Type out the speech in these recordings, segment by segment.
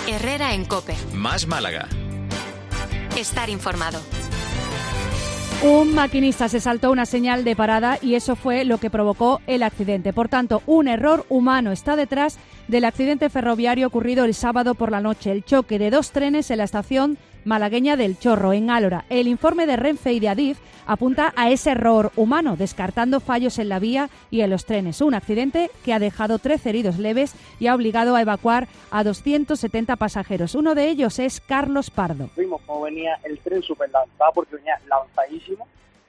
Herrera en COPE. Más Málaga. Estar informado. Un maquinista se saltó una señal de parada y eso fue lo que provocó el accidente. Por tanto, un error humano está detrás del accidente ferroviario ocurrido el sábado por la noche, el choque de dos trenes en la estación malagueña del Chorro, en Álora. El informe de Renfe y de Adif apunta a ese error humano, descartando fallos en la vía y en los trenes. Un accidente que ha dejado 13 heridos leves y ha obligado a evacuar a 270 pasajeros. Uno de ellos es Carlos Pardo. Vimos cómo venía el tren súper lanzado, porque venía lanzadísimo,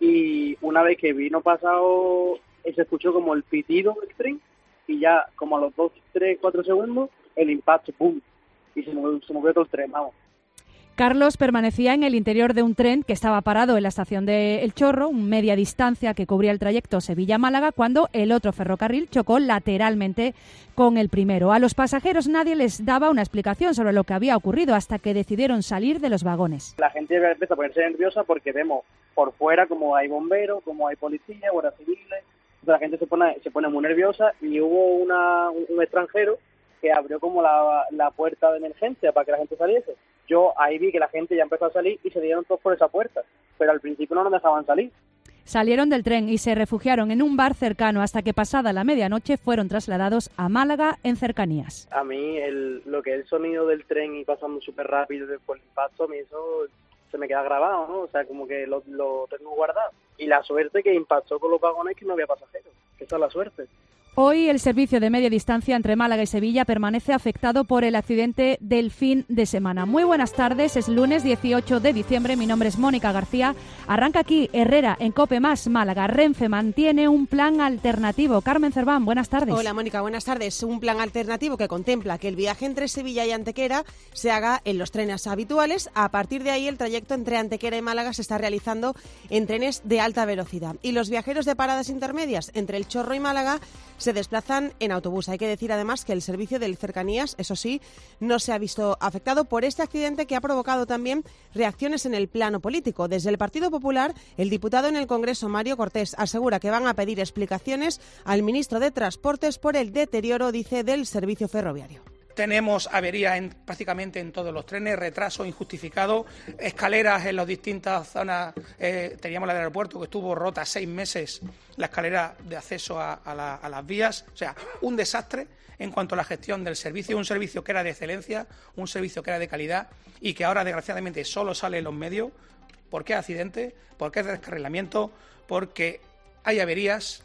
y una vez que vino pasado, se escuchó como el pitido del tren, y ya como a los 2, 3, 4 segundos, el impacto, ¡pum!, y se movió todo el tren, vamos. Carlos permanecía en el interior de un tren que estaba parado en la estación de El Chorro, media distancia que cubría el trayecto Sevilla-Málaga, cuando el otro ferrocarril chocó lateralmente con el primero. A los pasajeros nadie les daba una explicación sobre lo que había ocurrido hasta que decidieron salir de los vagones. La gente empieza a ponerse nerviosa porque vemos por fuera como hay bomberos, como hay policías, guardias civiles. Entonces la gente se pone muy nerviosa, y hubo un extranjero que abrió como la puerta de emergencia para que la gente saliese. Yo ahí vi que la gente ya empezó a salir y se dieron todos por esa puerta, pero al principio no nos dejaban salir. Salieron del tren y se refugiaron en un bar cercano hasta que pasada la medianoche fueron trasladados a Málaga en cercanías. A mí lo que es el sonido del tren y pasando súper rápido por el impacto, a mí eso se me queda grabado, ¿no? O sea, como que lo tengo guardado. Y la suerte que impactó con los vagones, que no había pasajeros, que esa es la suerte. Hoy el servicio de media distancia entre Málaga y Sevilla permanece afectado por el accidente del fin de semana. Muy buenas tardes, es lunes 18 de diciembre, mi nombre es Mónica García. Arranca aquí Herrera en COPE Más Málaga. Renfe mantiene un plan alternativo. Carmen Cerván, buenas tardes. Hola Mónica, buenas tardes. Un plan alternativo que contempla que el viaje entre Sevilla y Antequera se haga en los trenes habituales. A partir de ahí el trayecto entre Antequera y Málaga se está realizando en trenes de alta velocidad. Y los viajeros de paradas intermedias entre El Chorro y Málaga se desplazan en autobús. Hay que decir además que el servicio de cercanías, eso sí, no se ha visto afectado por este accidente que ha provocado también reacciones en el plano político. Desde el Partido Popular, el diputado en el Congreso, Mario Cortés, asegura que van a pedir explicaciones al ministro de Transportes por el deterioro, dice, del servicio ferroviario. Tenemos averías prácticamente en todos los trenes, retraso injustificado, escaleras en las distintas zonas. Teníamos la del aeropuerto que estuvo rota 6 meses, la escalera de acceso a las vías. O sea, un desastre en cuanto a la gestión del servicio, un servicio que era de excelencia, un servicio que era de calidad y que ahora desgraciadamente solo sale en los medios. ¿Por qué accidente? ¿Por qué descarrilamiento? Porque hay averías.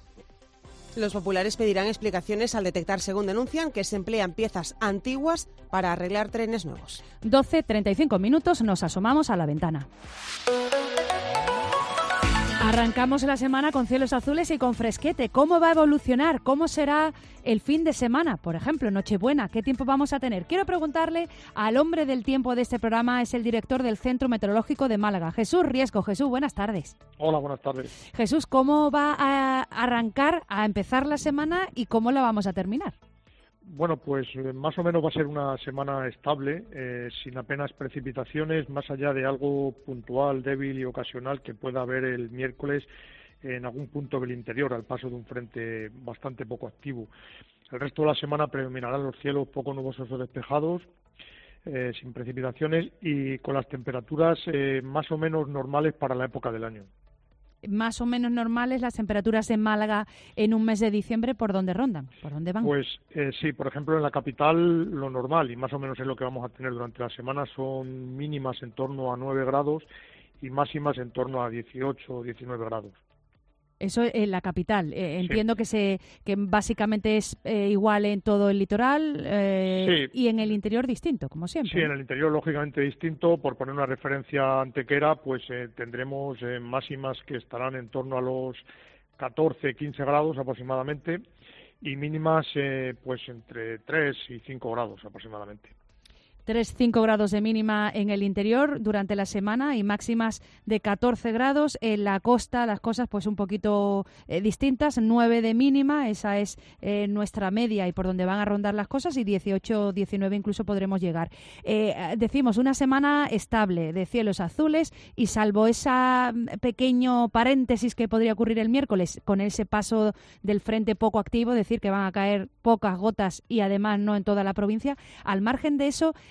Los populares pedirán explicaciones al detectar, según denuncian, que se emplean piezas antiguas para arreglar trenes nuevos. 12:35 minutos, nos asomamos a la ventana. Arrancamos la semana con cielos azules y con fresquete. ¿Cómo va a evolucionar? ¿Cómo será el fin de semana? Por ejemplo, Nochebuena, ¿qué tiempo vamos a tener? Quiero preguntarle al hombre del tiempo de este programa, es el director del Centro Meteorológico de Málaga, Jesús Riesco. Jesús, buenas tardes. Hola, buenas tardes. Jesús, ¿cómo va a arrancar, a empezar la semana y cómo la vamos a terminar? Bueno, pues más o menos va a ser una semana estable, sin apenas precipitaciones, más allá de algo puntual, débil y ocasional que pueda haber el miércoles en algún punto del interior, al paso de un frente bastante poco activo. El resto de la semana predominarán los cielos poco nubosos o despejados, sin precipitaciones y con las temperaturas más o menos normales para la época del año. Más o menos normales las temperaturas en Málaga en un mes de diciembre, ¿por dónde rondan? ¿Por dónde van? Pues sí, por ejemplo en la capital lo normal, y más o menos es lo que vamos a tener durante la semana, son mínimas en torno a 9 grados y máximas en torno a 18 o 19 grados. Eso en la capital. Entiendo sí. que básicamente es igual en todo el litoral sí. Y en el interior distinto, como siempre. Sí, en el interior lógicamente distinto. Por poner una referencia antequera, pues tendremos máximas que estarán en torno a los 14, 15 grados aproximadamente y mínimas pues entre 3 y 5 grados aproximadamente. 3-5 grados de mínima en el interior durante la semana y máximas de 14 grados. En la costa las cosas pues un poquito distintas, 9 de mínima, esa es nuestra media y por donde van a rondar las cosas, y 18-19 incluso podremos llegar. Decimos una semana estable de cielos azules y salvo esa pequeño paréntesis que podría ocurrir el miércoles con ese paso del frente poco activo, decir que van a caer pocas gotas y además no en toda la provincia, al margen de eso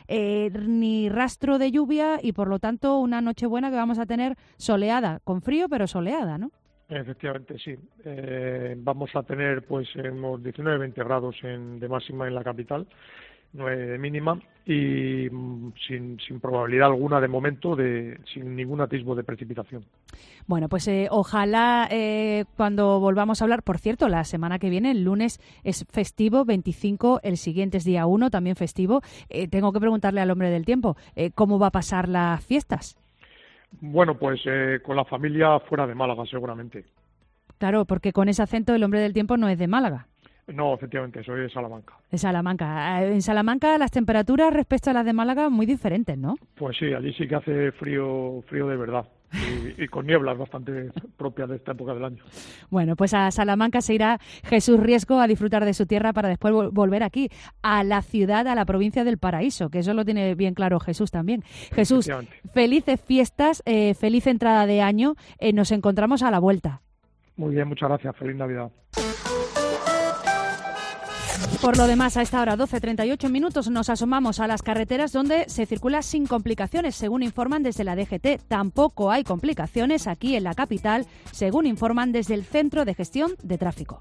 ni rastro de lluvia y por lo tanto una Nochebuena que vamos a tener soleada, con frío pero soleada, ¿no? Efectivamente, sí. Vamos a tener pues unos 19-20 grados de máxima en la capital, 9 de mínima y sin probabilidad alguna de momento, sin ningún atisbo de precipitación. Bueno, pues ojalá cuando volvamos a hablar, por cierto, la semana que viene, el lunes es festivo, 25, el siguiente es día 1, también festivo. Tengo que preguntarle al hombre del tiempo, ¿cómo va a pasar las fiestas? Bueno, pues con la familia fuera de Málaga, seguramente. Claro, porque con ese acento el hombre del tiempo no es de Málaga. No, efectivamente, soy de Salamanca. De Salamanca. En Salamanca las temperaturas respecto a las de Málaga muy diferentes, ¿no? Pues sí, allí sí que hace frío de verdad. Y con nieblas bastante propias de esta época del año. Bueno, pues a Salamanca se irá Jesús Riesco a disfrutar de su tierra para después volver aquí, a la ciudad, a la provincia del Paraíso, que eso lo tiene bien claro Jesús también. Jesús, felices fiestas, feliz entrada de año, nos encontramos a la vuelta. Muy bien, muchas gracias, feliz Navidad. Por lo demás, a esta hora, 12:38 minutos, nos asomamos a las carreteras donde se circula sin complicaciones, según informan desde la DGT. Tampoco hay complicaciones aquí en la capital, según informan desde el Centro de Gestión de Tráfico.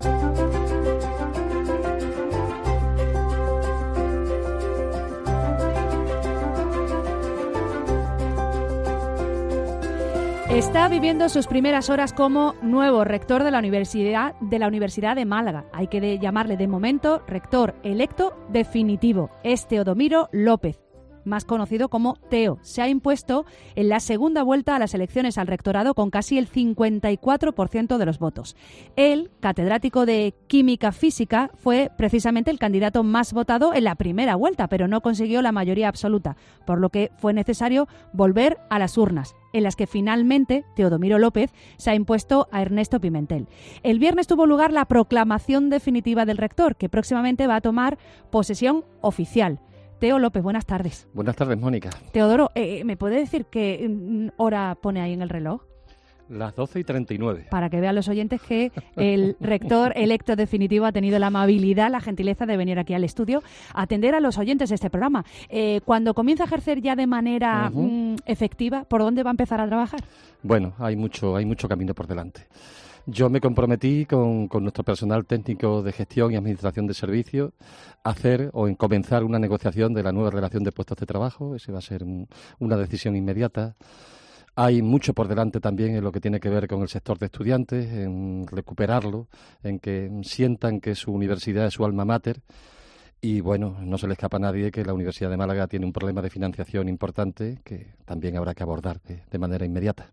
Está viviendo sus primeras horas como nuevo rector de la Universidad de Málaga. Hay que llamarle de momento rector electo definitivo. Es Teodomiro López, más conocido como Teo. Se ha impuesto en la segunda vuelta a las elecciones al rectorado con casi el 54% de los votos. Él, catedrático de Química Física, fue precisamente el candidato más votado en la primera vuelta, pero no consiguió la mayoría absoluta, por lo que fue necesario volver a las urnas, en las que finalmente Teodomiro López se ha impuesto a Ernesto Pimentel. El viernes tuvo lugar la proclamación definitiva del rector, que próximamente va a tomar posesión oficial. Teo López, buenas tardes. Buenas tardes, Mónica. Teodoro, ¿me puede decir qué hora pone ahí en el reloj? Las 12:39. Para que vean los oyentes que el rector electo definitivo ha tenido la amabilidad, la gentileza de venir aquí al estudio a atender a los oyentes de este programa. Cuando comienza a ejercer ya de manera efectiva, ¿por dónde va a empezar a trabajar? Bueno, hay mucho camino por delante. Yo me comprometí con nuestro personal técnico de gestión y administración de servicios a hacer o en comenzar una negociación de la nueva relación de puestos de trabajo. Esa va a ser una decisión inmediata. Hay mucho por delante también en lo que tiene que ver con el sector de estudiantes, en recuperarlo, en que sientan que su universidad es su alma mater. Y bueno, no se le escapa a nadie que la Universidad de Málaga tiene un problema de financiación importante que también habrá que abordar de manera inmediata.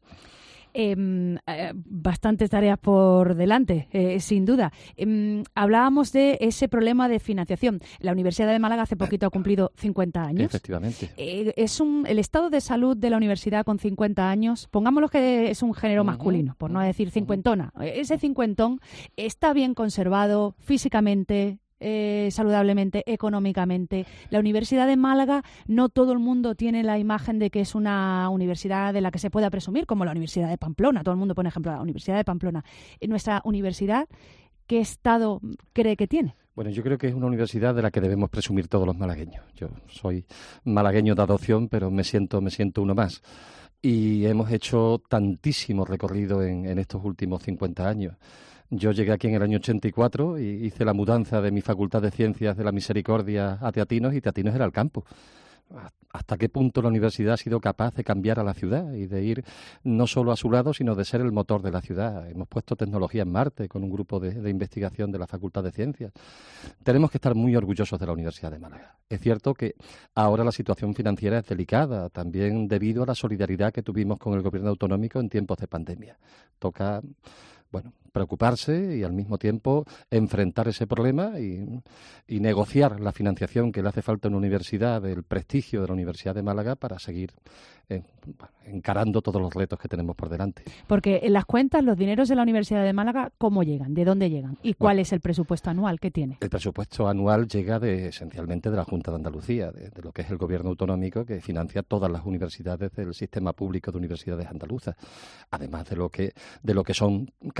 Bastantes tareas por delante, sin duda. Hablábamos de ese problema de financiación. La Universidad de Málaga hace poquito ha cumplido 50 años. Efectivamente. El estado de salud de la universidad con 50 años, pongámoslo que es un género masculino, por no decir cincuentona. Ese cincuentón está bien conservado físicamente, saludablemente, económicamente. La Universidad de Málaga, no todo el mundo tiene la imagen de que es una universidad de la que se pueda presumir, como la Universidad de Pamplona. Todo el mundo pone ejemplo a la Universidad de Pamplona. Nuestra universidad, ¿qué estado cree que tiene? Bueno, yo creo que es una universidad de la que debemos presumir todos los malagueños. Yo soy malagueño de adopción, pero me siento uno más. Y hemos hecho tantísimo recorrido en estos últimos 50 años. Yo llegué aquí en el año 84 y hice la mudanza de mi Facultad de Ciencias de la Misericordia a Teatinos, y Teatinos era el campo. ¿Hasta qué punto la universidad ha sido capaz de cambiar a la ciudad y de ir no solo a su lado, sino de ser el motor de la ciudad? Hemos puesto tecnología en Marte con un grupo de investigación de la Facultad de Ciencias. Tenemos que estar muy orgullosos de la Universidad de Málaga. Es cierto que ahora la situación financiera es delicada, también debido a la solidaridad que tuvimos con el gobierno autonómico en tiempos de pandemia. Toca, preocuparse y al mismo tiempo enfrentar ese problema y negociar la financiación que le hace falta a una universidad, del prestigio de la Universidad de Málaga, para seguir encarando todos los retos que tenemos por delante. Porque en las cuentas, los dineros de la Universidad de Málaga, ¿cómo llegan? ¿De dónde llegan? ¿Y cuál es el presupuesto anual que tiene? El presupuesto anual llega esencialmente de la Junta de Andalucía, de lo que es el gobierno autonómico, que financia todas las universidades del sistema público de universidades andaluzas, además de lo que son captación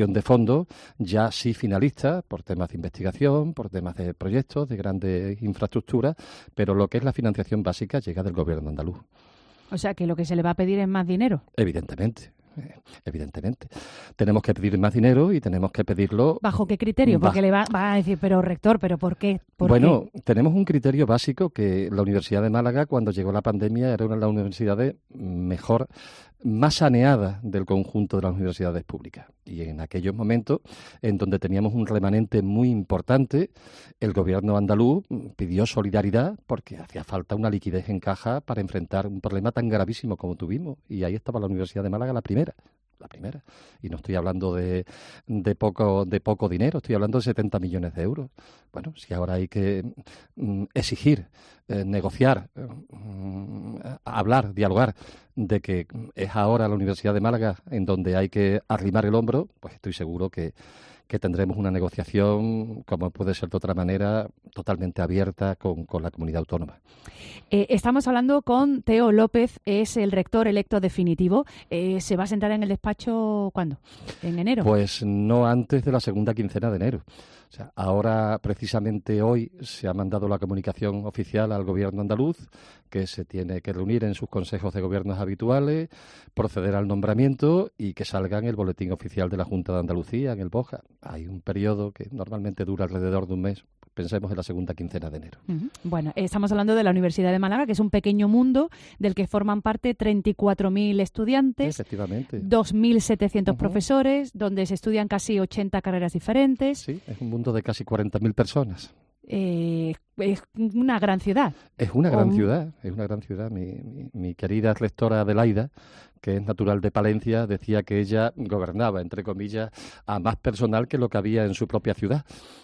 dotación de fondos ya sí finalista por temas de investigación, por temas de proyectos, de grandes infraestructuras, pero lo que es la financiación básica llega del gobierno andaluz. O sea, que lo que se le va a pedir es más dinero. Evidentemente. Tenemos que pedir más dinero y tenemos que pedirlo... ¿Bajo qué criterio? Porque le va a decir, pero rector, ¿pero por qué? Bueno, tenemos un criterio básico que la Universidad de Málaga, cuando llegó la pandemia, era una de las universidades más saneadas del conjunto de las universidades públicas. Y en aquellos momentos, en donde teníamos un remanente muy importante, el gobierno andaluz pidió solidaridad porque hacía falta una liquidez en caja para enfrentar un problema tan gravísimo como tuvimos. Y ahí estaba la Universidad de Málaga la primera. Y no estoy hablando de poco dinero, estoy hablando de 70 millones de euros. Bueno, si ahora hay que exigir, negociar, hablar, dialogar de que es ahora la Universidad de Málaga en donde hay que arrimar el hombro, pues estoy seguro que tendremos una negociación, como puede ser de otra manera, totalmente abierta con la comunidad autónoma. Estamos hablando con Teo López, es el rector electo definitivo. ¿Se va a sentar en el despacho cuándo? ¿En enero? Pues no antes de la segunda quincena de enero. O sea, ahora, precisamente hoy, se ha mandado la comunicación oficial al Gobierno andaluz, que se tiene que reunir en sus consejos de gobiernos habituales, proceder al nombramiento y que salga en el boletín oficial de la Junta de Andalucía, en el BOJA. Hay un periodo que normalmente dura alrededor de un mes. Pensemos en la segunda quincena de enero. Bueno, estamos hablando de la Universidad de Málaga, que es un pequeño mundo del que forman parte 34.000 estudiantes, 2.700 profesores, donde se estudian casi 80 carreras diferentes. Sí, es un mundo de casi 40.000 personas. Es una gran ciudad. Es una gran ciudad. Mi querida rectora Adelaida, que es natural de Palencia, decía que ella gobernaba, entre comillas, a más personal que lo que había en su propia ciudad,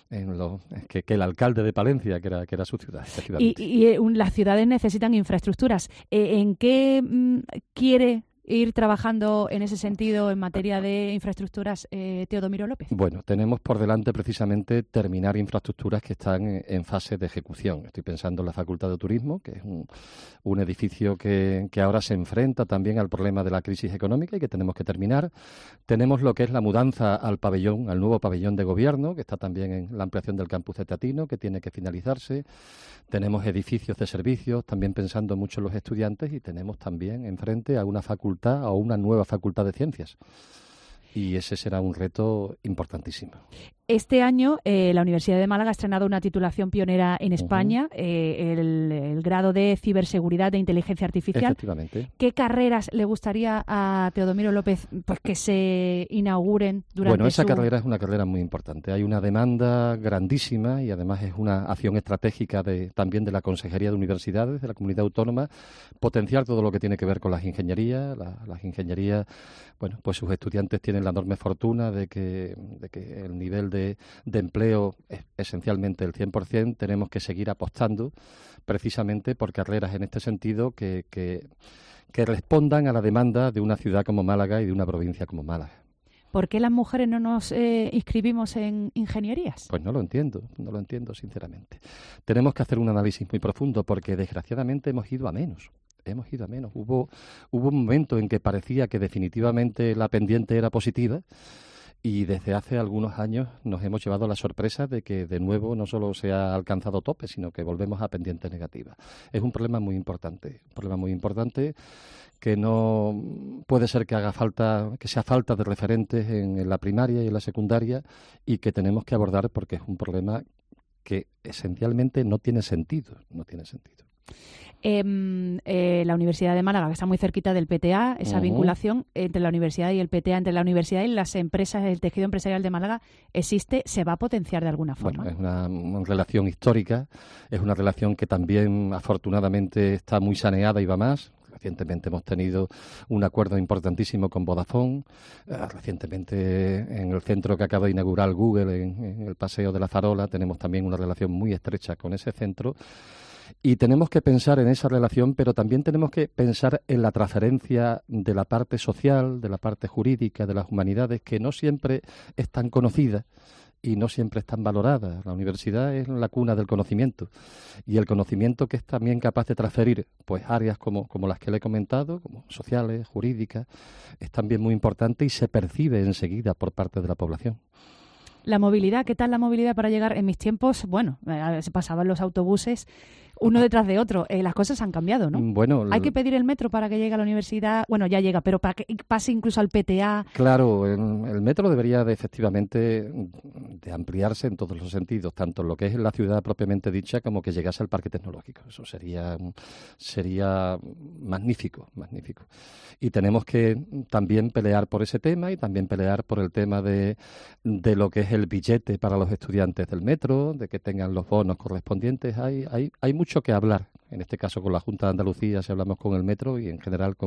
que el alcalde de Palencia, que era su ciudad. Y las ciudades necesitan infraestructuras. ¿En qué quiere ir trabajando en ese sentido en materia de infraestructuras, Teodomiro López? Bueno, tenemos por delante precisamente terminar infraestructuras que están en fase de ejecución. Estoy pensando en la Facultad de Turismo, que es un edificio que ahora se enfrenta también al problema de la crisis económica y que tenemos que terminar. Tenemos lo que es la mudanza al nuevo pabellón de gobierno, que está también en la ampliación del campus de Teatino, que tiene que finalizarse. Tenemos edificios de servicios, también pensando mucho en los estudiantes, y tenemos también enfrente a una nueva facultad de ciencias. Y ese será un reto importantísimo. Este año la Universidad de Málaga ha estrenado una titulación pionera en España, el grado de ciberseguridad de inteligencia artificial. Efectivamente. ¿Qué carreras le gustaría a Teodomiro López pues que se inauguren durante Bueno, esa carrera es una carrera muy importante. Hay una demanda grandísima y además es una acción estratégica también de la Consejería de Universidades, de la Comunidad Autónoma, potenciar todo lo que tiene que ver con las ingenierías. Las ingenierías, bueno, pues sus estudiantes tienen la enorme fortuna de que el nivel de empleo es esencialmente el 100%, tenemos que seguir apostando precisamente por carreras en este sentido que respondan a la demanda de una ciudad como Málaga y de una provincia como Málaga. ¿Por qué las mujeres no nos inscribimos en ingenierías? Pues no lo entiendo sinceramente. Tenemos que hacer un análisis muy profundo porque desgraciadamente hemos ido a menos. Hubo un momento en que parecía que definitivamente la pendiente era positiva. Y desde hace algunos años nos hemos llevado la sorpresa de que de nuevo no solo se ha alcanzado tope, sino que volvemos a pendiente negativa. Es un problema muy importante, que no puede ser que sea falta de referentes en la primaria y en la secundaria y que tenemos que abordar porque es un problema que esencialmente no tiene sentido. La Universidad de Málaga, que está muy cerquita del PTA, esa vinculación entre la universidad y el PTA, entre la universidad y las empresas, el tejido empresarial de Málaga, se va a potenciar de alguna forma. Bueno, es una relación histórica, es una relación que también afortunadamente está muy saneada y va más. Recientemente hemos tenido un acuerdo importantísimo con Vodafone. Recientemente en el centro que acaba de inaugurar Google, en el Paseo de la Farola, tenemos también una relación muy estrecha con ese centro. Y tenemos que pensar en esa relación, pero también tenemos que pensar en la transferencia de la parte social, de la parte jurídica, de las humanidades, que no siempre es tan conocida y no siempre están valoradas. La universidad es la cuna del conocimiento, y el conocimiento que es también capaz de transferir pues áreas como las que le he comentado, como sociales, jurídicas, es también muy importante y se percibe enseguida por parte de la población. La movilidad, ¿qué tal la movilidad para llegar? En mis tiempos, bueno, se pasaban los autobuses uno detrás de otro. Las cosas han cambiado, ¿no? Bueno, hay que pedir el metro para que llegue a la universidad. Bueno, ya llega, pero para que pase incluso al PTA. Claro, el metro debería efectivamente de ampliarse en todos los sentidos, tanto en lo que es la ciudad propiamente dicha como que llegase al parque tecnológico. Eso sería magnífico. Y tenemos que también pelear por ese tema y también pelear por el tema de lo que es el billete para los estudiantes del metro, de que tengan los bonos correspondientes. Hay mucho que hablar, en este caso con la Junta de Andalucía si hablamos con el metro y en general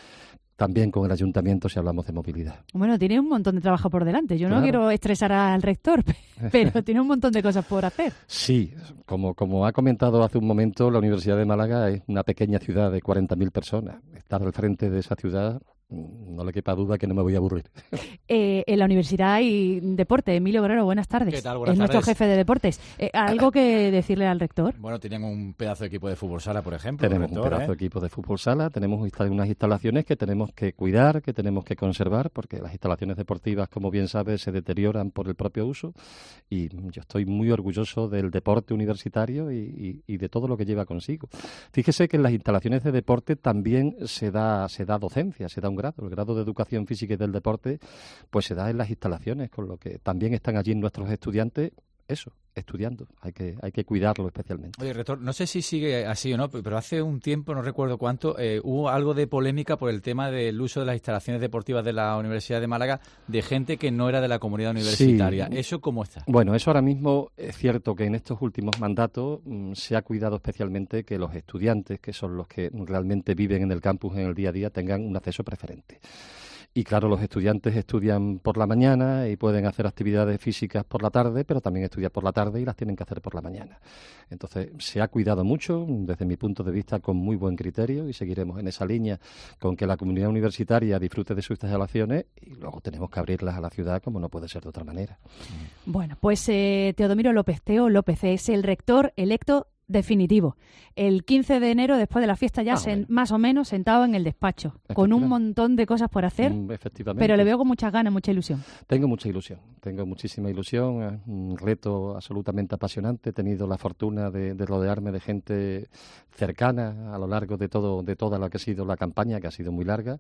también con el ayuntamiento si hablamos de movilidad. Bueno, tiene un montón de trabajo por delante. Yo no quiero estresar al rector, pero tiene un montón de cosas por hacer. Sí, como ha comentado hace un momento, la Universidad de Málaga es una pequeña ciudad de 40.000 personas. Estar al frente de esa ciudad, no le quepa duda que no me voy a aburrir. En la Universidad hay deporte. Emilio Guerrero, buenas tardes. ¿Qué tal? Buenas es tardes. nuestro jefe de deportes. ¿Algo que decirle al rector? Bueno, tienen un pedazo de equipo de fútbol sala, por ejemplo. Tenemos un pedazo de equipo de fútbol sala, tenemos unas instalaciones que tenemos que cuidar, que tenemos que conservar, porque las instalaciones deportivas, como bien sabes, se deterioran por el propio uso, y yo estoy muy orgulloso del deporte universitario y de todo lo que lleva consigo. Fíjese que en las instalaciones de deporte también se da docencia, se da un grado, el grado de Educación Física y del Deporte, pues se da en las instalaciones, con lo que también están allí nuestros estudiantes, estudiando. Hay que cuidarlo especialmente. Oye, rector, no sé si sigue así o no, pero hace un tiempo, no recuerdo cuánto, hubo algo de polémica por el tema del uso de las instalaciones deportivas de la Universidad de Málaga de gente que no era de la comunidad universitaria. Sí. ¿Eso cómo está? Bueno, eso ahora mismo es cierto que en estos últimos mandatos se ha cuidado especialmente que los estudiantes, que son los que realmente viven en el campus en el día a día, tengan un acceso preferente. Y claro, los estudiantes estudian por la mañana y pueden hacer actividades físicas por la tarde, pero también estudian por la tarde y las tienen que hacer por la mañana. Entonces, se ha cuidado mucho, desde mi punto de vista, con muy buen criterio, y seguiremos en esa línea con que la comunidad universitaria disfrute de sus instalaciones, y luego tenemos que abrirlas a la ciudad como no puede ser de otra manera. Bueno, pues Teodomiro López, Teo López, es el rector electo definitivo. El 15 de enero, después de la fiesta, ya más o menos sentado en el despacho, con un montón de cosas por hacer, efectivamente. Pero le veo con muchas ganas, mucha ilusión. Tengo mucha ilusión, tengo muchísima ilusión, es un reto absolutamente apasionante. He tenido la fortuna de rodearme de gente cercana a lo largo de toda lo que ha sido la campaña, que ha sido muy larga,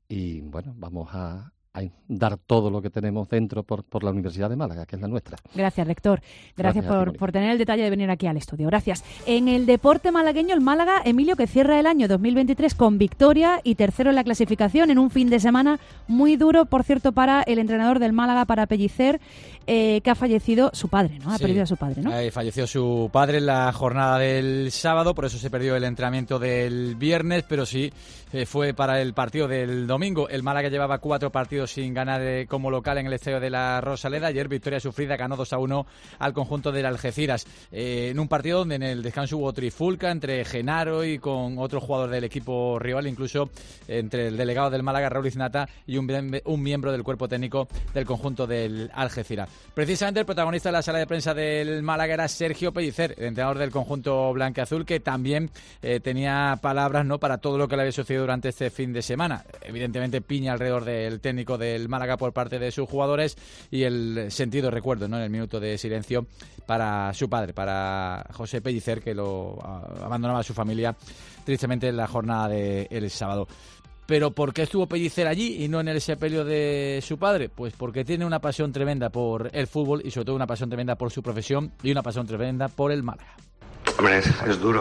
y bueno, vamos a dar todo lo que tenemos dentro por la Universidad de Málaga, que es la nuestra. Gracias, rector. Gracias por tener el detalle de venir aquí al estudio. Gracias. En el deporte malagueño, el Málaga, Emilio, que cierra el año 2023 con victoria y tercero en la clasificación en un fin de semana muy duro, por cierto, para el entrenador del Málaga, para Pellicer, que ha fallecido su padre, ¿no? Ha perdido a su padre, ¿no? Falleció su padre en la jornada del sábado, por eso se perdió el entrenamiento del viernes, pero sí fue para el partido del domingo. El Málaga llevaba 4 partidos sin ganar como local en el estadio de la Rosaleda. Ayer victoria sufrida, ganó 2-1 al conjunto del Algeciras, en un partido donde en el descanso hubo trifulca entre Genaro y con otro jugador del equipo rival, incluso entre el delegado del Málaga, Raúl Iznata, y un miembro del cuerpo técnico del conjunto del Algeciras. Precisamente el protagonista de la sala de prensa del Málaga era Sergio Pellicer, el entrenador del conjunto blanquiazul, que también tenía palabras, ¿no?, para todo lo que le había sucedido durante este fin de semana. Evidentemente piña alrededor del técnico del Málaga por parte de sus jugadores y el sentido recuerdo, ¿no?, en el minuto de silencio para su padre, para José Pellicer, que lo abandonaba a su familia tristemente en la jornada del sábado. ¿Pero por qué estuvo Pellicer allí y no en el sepelio de su padre? Pues porque tiene una pasión tremenda por el fútbol y sobre todo una pasión tremenda por su profesión y una pasión tremenda por el Málaga. Hombre, es duro.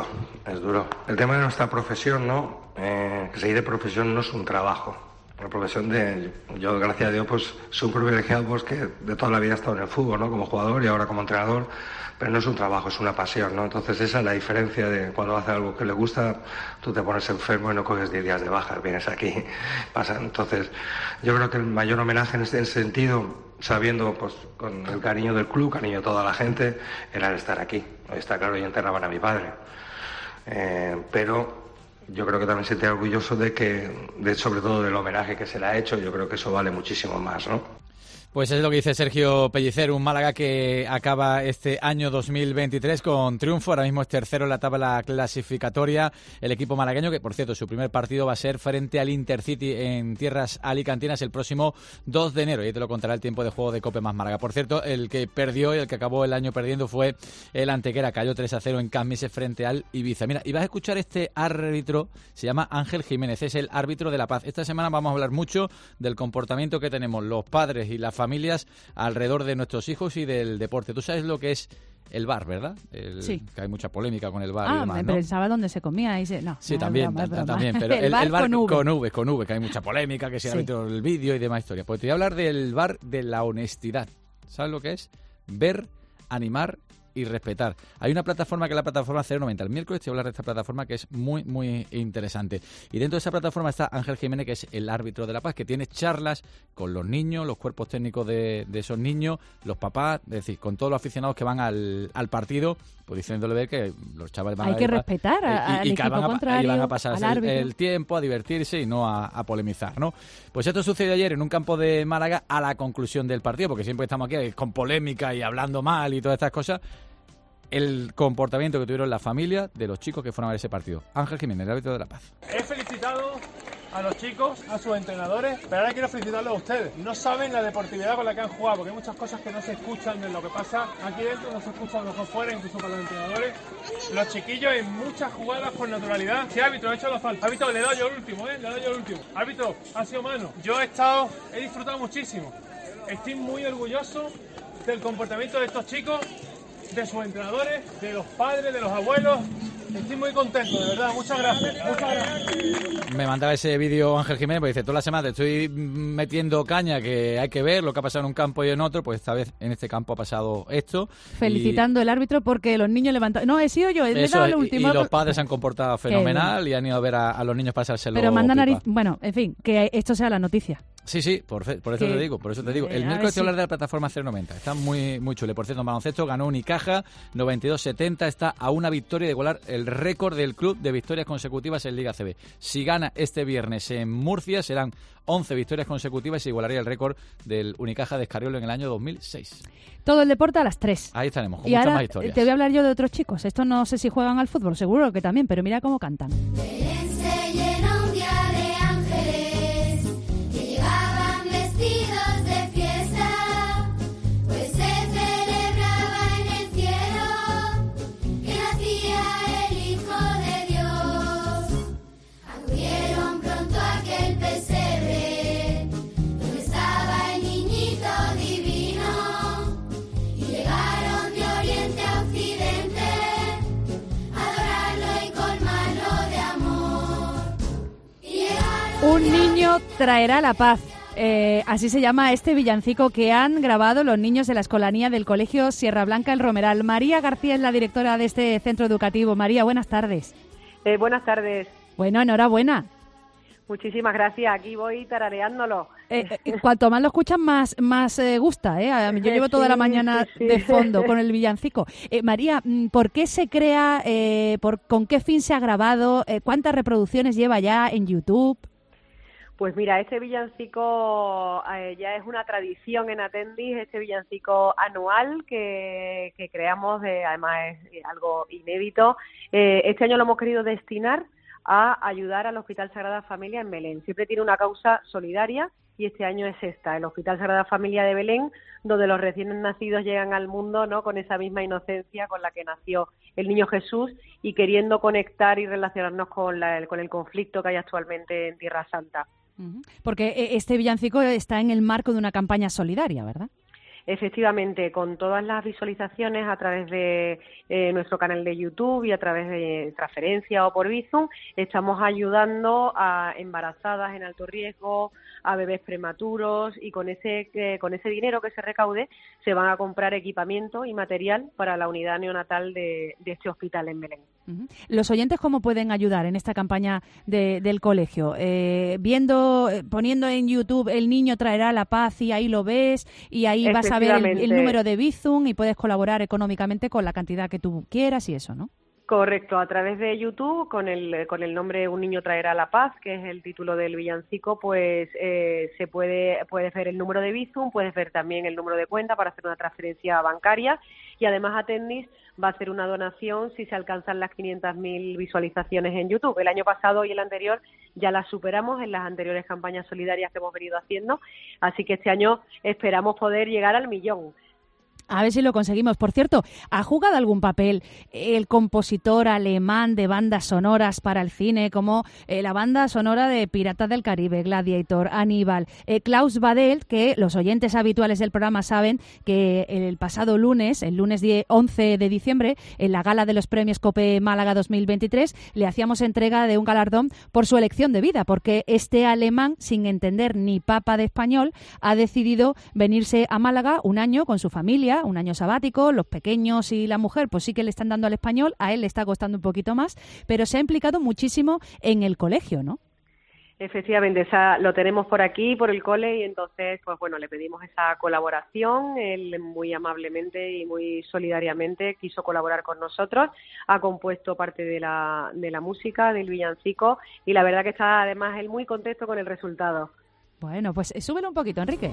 El tema de nuestra profesión, ¿no? Que seguir de profesión no es un trabajo. La profesión yo, gracias a Dios, pues soy un privilegiado, pues que de toda la vida he estado en el fútbol, ¿no?, como jugador y ahora como entrenador, pero no es un trabajo, es una pasión, ¿no? Entonces esa es la diferencia de cuando haces algo que le gusta, tú te pones enfermo y no coges 10 días de baja, vienes aquí, pasa. Entonces yo creo que el mayor homenaje en este sentido, sabiendo, pues, con el cariño del club, cariño de toda la gente, era el estar aquí. Está claro, yo enterraban a mi padre, pero yo creo que también se siente orgulloso sobre todo del homenaje que se le ha hecho. Yo creo que eso vale muchísimo más, ¿no? Pues es lo que dice Sergio Pellicer, un Málaga que acaba este año 2023 con triunfo, ahora mismo es tercero en la tabla clasificatoria, el equipo malagueño, que por cierto su primer partido va a ser frente al Intercity en tierras alicantinas el próximo 2 de enero, y ahí te lo contará el tiempo de juego de Cope más Málaga. Por cierto, el que perdió y el que acabó el año perdiendo fue el Antequera, cayó 3-0 en Cambises frente al Ibiza. Mira, y vas a escuchar este árbitro, se llama Ángel Jiménez, es el árbitro de La Paz. Esta semana vamos a hablar mucho del comportamiento que tenemos los padres y la familias alrededor de nuestros hijos y del deporte. Tú sabes lo que es el VAR, ¿verdad? Sí. Que hay mucha polémica con el VAR y demás, me ¿no? pensaba dónde se comía. No, Sí, también, pero el VAR con V, que hay mucha polémica, que si Sí. el vídeo y demás historias. Pues te voy a hablar del VAR de la honestidad. ¿Sabes lo que es? Ver, animar y respetar. Hay una plataforma que es la plataforma 090. El miércoles te voy a hablar de esta plataforma que es muy, muy interesante. Y dentro de esa plataforma está Ángel Jiménez, que es el árbitro de La Paz, que tiene charlas con los niños, los cuerpos técnicos de esos niños, los papás, es decir, con todos los aficionados que van al partido, pues diciéndole ver que los chavales van hay que respetar al equipo contrario, y van a pasar al el tiempo, a divertirse y no a polemizar, ¿no? Pues esto sucedió ayer en un campo de Málaga a la conclusión del partido, porque siempre estamos aquí con polémica y hablando mal y todas estas cosas. El comportamiento que tuvieron la familia de los chicos que fueron a ver ese partido. Ángel Jiménez, el árbitro de La Paz. He felicitado a los chicos, a sus entrenadores, pero ahora quiero felicitarlos a ustedes. No saben la deportividad con la que han jugado, porque hay muchas cosas que no se escuchan de lo que pasa aquí dentro, no se escucha a lo mejor fuera, incluso para los entrenadores. Los chiquillos en muchas jugadas con naturalidad. Sí, árbitro, he hecho la falta. Árbitro, le he dado yo el último, le he dado yo el último. Árbitro, ha sido mano. Yo he disfrutado muchísimo. Estoy muy orgulloso del comportamiento de estos chicos, de sus entrenadores, de los padres, de los abuelos. Estoy muy contento, de verdad. Muchas gracias. Muchas gracias. Me mandaba ese vídeo Ángel Jiménez, porque dice, toda la semana te estoy metiendo caña, que hay que ver lo que ha pasado en un campo y en otro, pues esta vez en este campo ha pasado esto. Felicitando al árbitro porque los niños levantaron... No, he sido yo, le he dado el último. Y los padres se han comportado fenomenal y han ido a ver a los niños pasárselo. Pero manda nariz... Bueno, en fin, que esto sea la noticia. Sí, por eso te digo. El miércoles te voy a hablar de la plataforma 090. Está muy, muy chule. Por cierto, en baloncesto ganó Unicaja 92-70. Está a una victoria de igualar el récord del club de victorias consecutivas en Liga CB. Si gana este viernes en Murcia, serán 11 victorias consecutivas y igualaría el récord del Unicaja de Escariolo en el año 2006. Todo el deporte a las 3. Ahí estaremos, con y muchas ahora más historias. Te voy a hablar yo de otros chicos. Estos no sé si juegan al fútbol, seguro que también, pero mira cómo cantan. Se llenó un día de ángeles que llegaban vestidos de fiesta, pues se celebraba en el cielo que nacía el Hijo de Dios. Acudieron pronto a aquel pesebre donde estaba el niñito divino y llegaron de oriente a occidente a adorarlo y colmarlo de amor. Un niño traerá la paz. Así se llama este villancico que han grabado los niños de la escolanía del Colegio Sierra Blanca El Romeral. María García es la directora de este centro educativo. María, buenas tardes. Buenas tardes. Bueno, enhorabuena. Muchísimas gracias. Aquí voy tarareándolo. Cuanto más lo escuchan, más gusta. Yo llevo toda la mañana sí. de fondo con el villancico. María, ¿por qué se crea? ¿Con qué fin se ha grabado? ¿Cuántas reproducciones lleva ya en YouTube? Pues mira, este villancico ya es una tradición en Atendis, este villancico anual que creamos, además es algo inédito. Este año lo hemos querido destinar a ayudar al Hospital Sagrada Familia en Belén. Siempre tiene una causa solidaria y este año es esta, el Hospital Sagrada Familia de Belén, donde los recién nacidos llegan al mundo, ¿no?, con esa misma inocencia con la que nació el niño Jesús y queriendo conectar y relacionarnos con el conflicto que hay actualmente en Tierra Santa. Porque este villancico está en el marco de una campaña solidaria, ¿verdad? Efectivamente, con todas las visualizaciones a través de nuestro canal de YouTube y a través de transferencia o por Bizum, estamos ayudando a embarazadas en alto riesgo, a bebés prematuros y con ese dinero que se recaude se van a comprar equipamiento y material para la unidad neonatal de este hospital en Belén. ¿Los oyentes cómo pueden ayudar en esta campaña del colegio? Poniendo en YouTube El niño traerá la paz y ahí lo ves y ahí vas a ver el número de Bizum y puedes colaborar económicamente con la cantidad que tú quieras y eso, ¿no? Correcto, a través de YouTube, con el nombre Un niño traerá la paz, que es el título del villancico, pues se puedes ver el número de Bizum, puedes ver también el número de cuenta para hacer una transferencia bancaria, y además Atendis va a hacer una donación si se alcanzan las 500.000 visualizaciones en YouTube. El año pasado y el anterior ya las superamos en las anteriores campañas solidarias que hemos venido haciendo, así que este año esperamos poder llegar al 1.000.000. A ver si lo conseguimos. Por cierto, ¿ha jugado algún papel el compositor alemán de bandas sonoras para el cine, como la banda sonora de Piratas del Caribe, Gladiator, Aníbal, Klaus Badelt, que los oyentes habituales del programa saben que el pasado lunes, el lunes 11 de diciembre, en la gala de los premios COPE Málaga 2023, le hacíamos entrega de un galardón por su elección de vida, porque este alemán, sin entender ni papa de español, ha decidido venirse a Málaga un año con su familia, un año sabático. Los pequeños y la mujer pues sí que le están dando al español, a él le está costando un poquito más, pero se ha implicado muchísimo en el colegio, ¿no? Efectivamente, lo tenemos por aquí, por el cole, y entonces, pues bueno, le pedimos esa colaboración. Él muy amablemente y muy solidariamente quiso colaborar con nosotros, ha compuesto parte de la música, del villancico, y la verdad que está además él muy contento con el resultado. Bueno, pues súbelo un poquito, Enrique.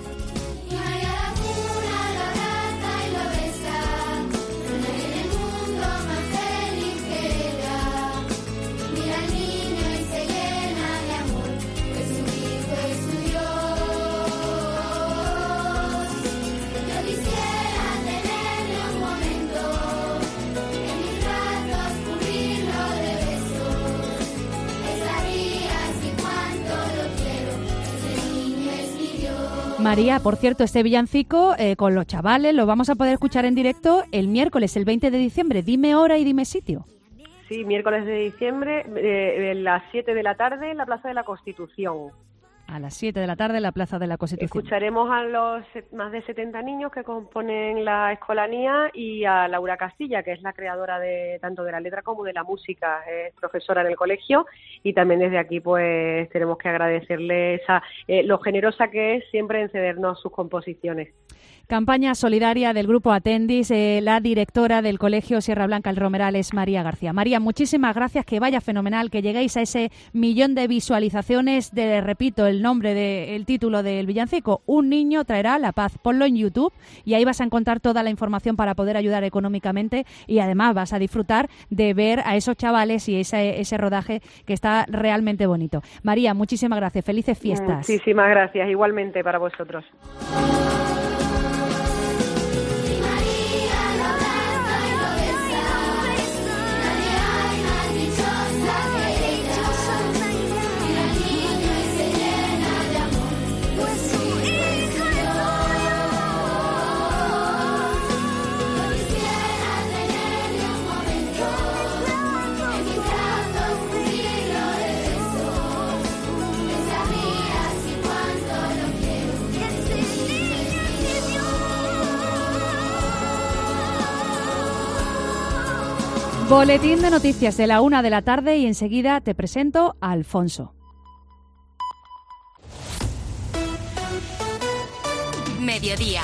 María, por cierto, este villancico con los chavales lo vamos a poder escuchar en directo el miércoles, el 20 de diciembre. Dime hora y dime sitio. Sí, miércoles de diciembre, a las 7 de la tarde en la Plaza de la Constitución. A las 7 de la tarde en la Plaza de la Constitución. Escucharemos a los más de 70 niños que componen la escolanía y a Laura Castilla, que es la creadora tanto de la letra como de la música, es profesora en el colegio, y también desde aquí pues tenemos que agradecerle lo generosa que es siempre en cedernos sus composiciones. Campaña solidaria del Grupo Atendis, la directora del Colegio Sierra Blanca El Romeral es María García. María, muchísimas gracias, que vaya fenomenal, que lleguéis a ese 1.000.000 de visualizaciones repito, el título del villancico, Un niño traerá la paz. Ponlo en YouTube y ahí vas a encontrar toda la información para poder ayudar económicamente, y además vas a disfrutar de ver a esos chavales y ese rodaje que está realmente bonito. María, muchísimas gracias, felices fiestas. Muchísimas gracias, igualmente para vosotros. Boletín de noticias de la 1 de la tarde y enseguida te presento a Alfonso. Mediodía.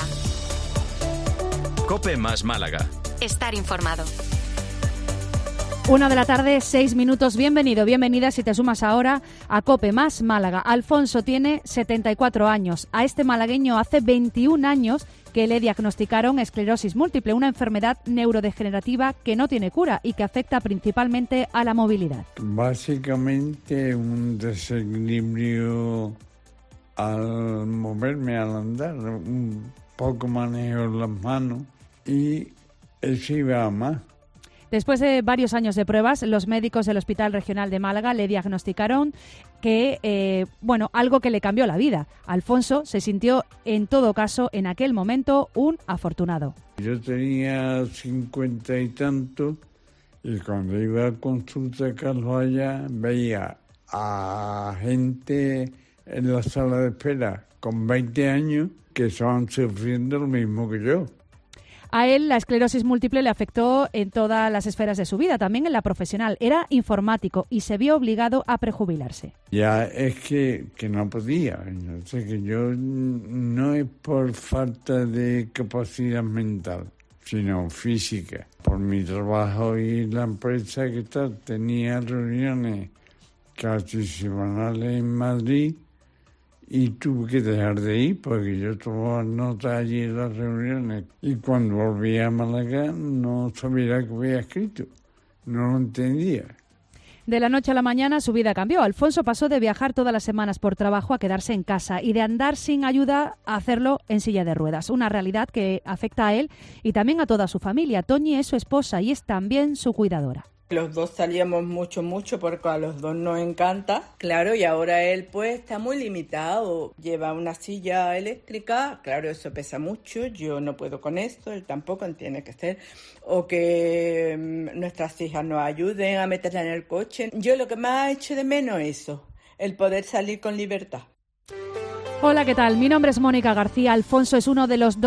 COPE más Málaga. Estar informado. 1 de la tarde, 6 minutos. Bienvenido, bienvenida si te sumas ahora a COPE más Málaga. Alfonso tiene 74 años. A este malagueño hace 21 años que le diagnosticaron esclerosis múltiple, una enfermedad neurodegenerativa que no tiene cura y que afecta principalmente a la movilidad. Básicamente un desequilibrio al moverme, al andar, un poco manejo en las manos, y eso iba a más. Después de varios años de pruebas, los médicos del Hospital Regional de Málaga le diagnosticaron que, algo que le cambió la vida. Alfonso se sintió, en todo caso, en aquel momento, un afortunado. Yo tenía 50 y tantos, y cuando iba a consulta a Carlos allá, veía a gente en la sala de espera con 20 años que estaban sufriendo lo mismo que yo. A él la esclerosis múltiple le afectó en todas las esferas de su vida, también en la profesional. Era informático y se vio obligado a prejubilarse. Ya es que no podía. O sea, que yo no es por falta de capacidad mental, sino física. Por mi trabajo y la empresa que tal, tenía reuniones casi semanales en Madrid y tuve que dejar de ir porque yo tomaba nota allí en las reuniones y cuando volví a Málaga no sabía qué había escrito, no lo entendía. De la noche a la mañana su vida cambió. Alfonso pasó de viajar todas las semanas por trabajo a quedarse en casa y de andar sin ayuda a hacerlo en silla de ruedas. Una realidad que afecta a él y también a toda su familia. Toñi es su esposa y es también su cuidadora. Los dos salíamos mucho porque a los dos nos encanta. Claro, y ahora él pues está muy limitado. Lleva una silla eléctrica, claro, eso pesa mucho. Yo no puedo con esto, él tampoco, tiene que ser. O que nuestras hijas nos ayuden a meterla en el coche. Yo lo que más he hecho de menos es eso, el poder salir con libertad. Hola, ¿qué tal? Mi nombre es Mónica García. Alfonso es uno de los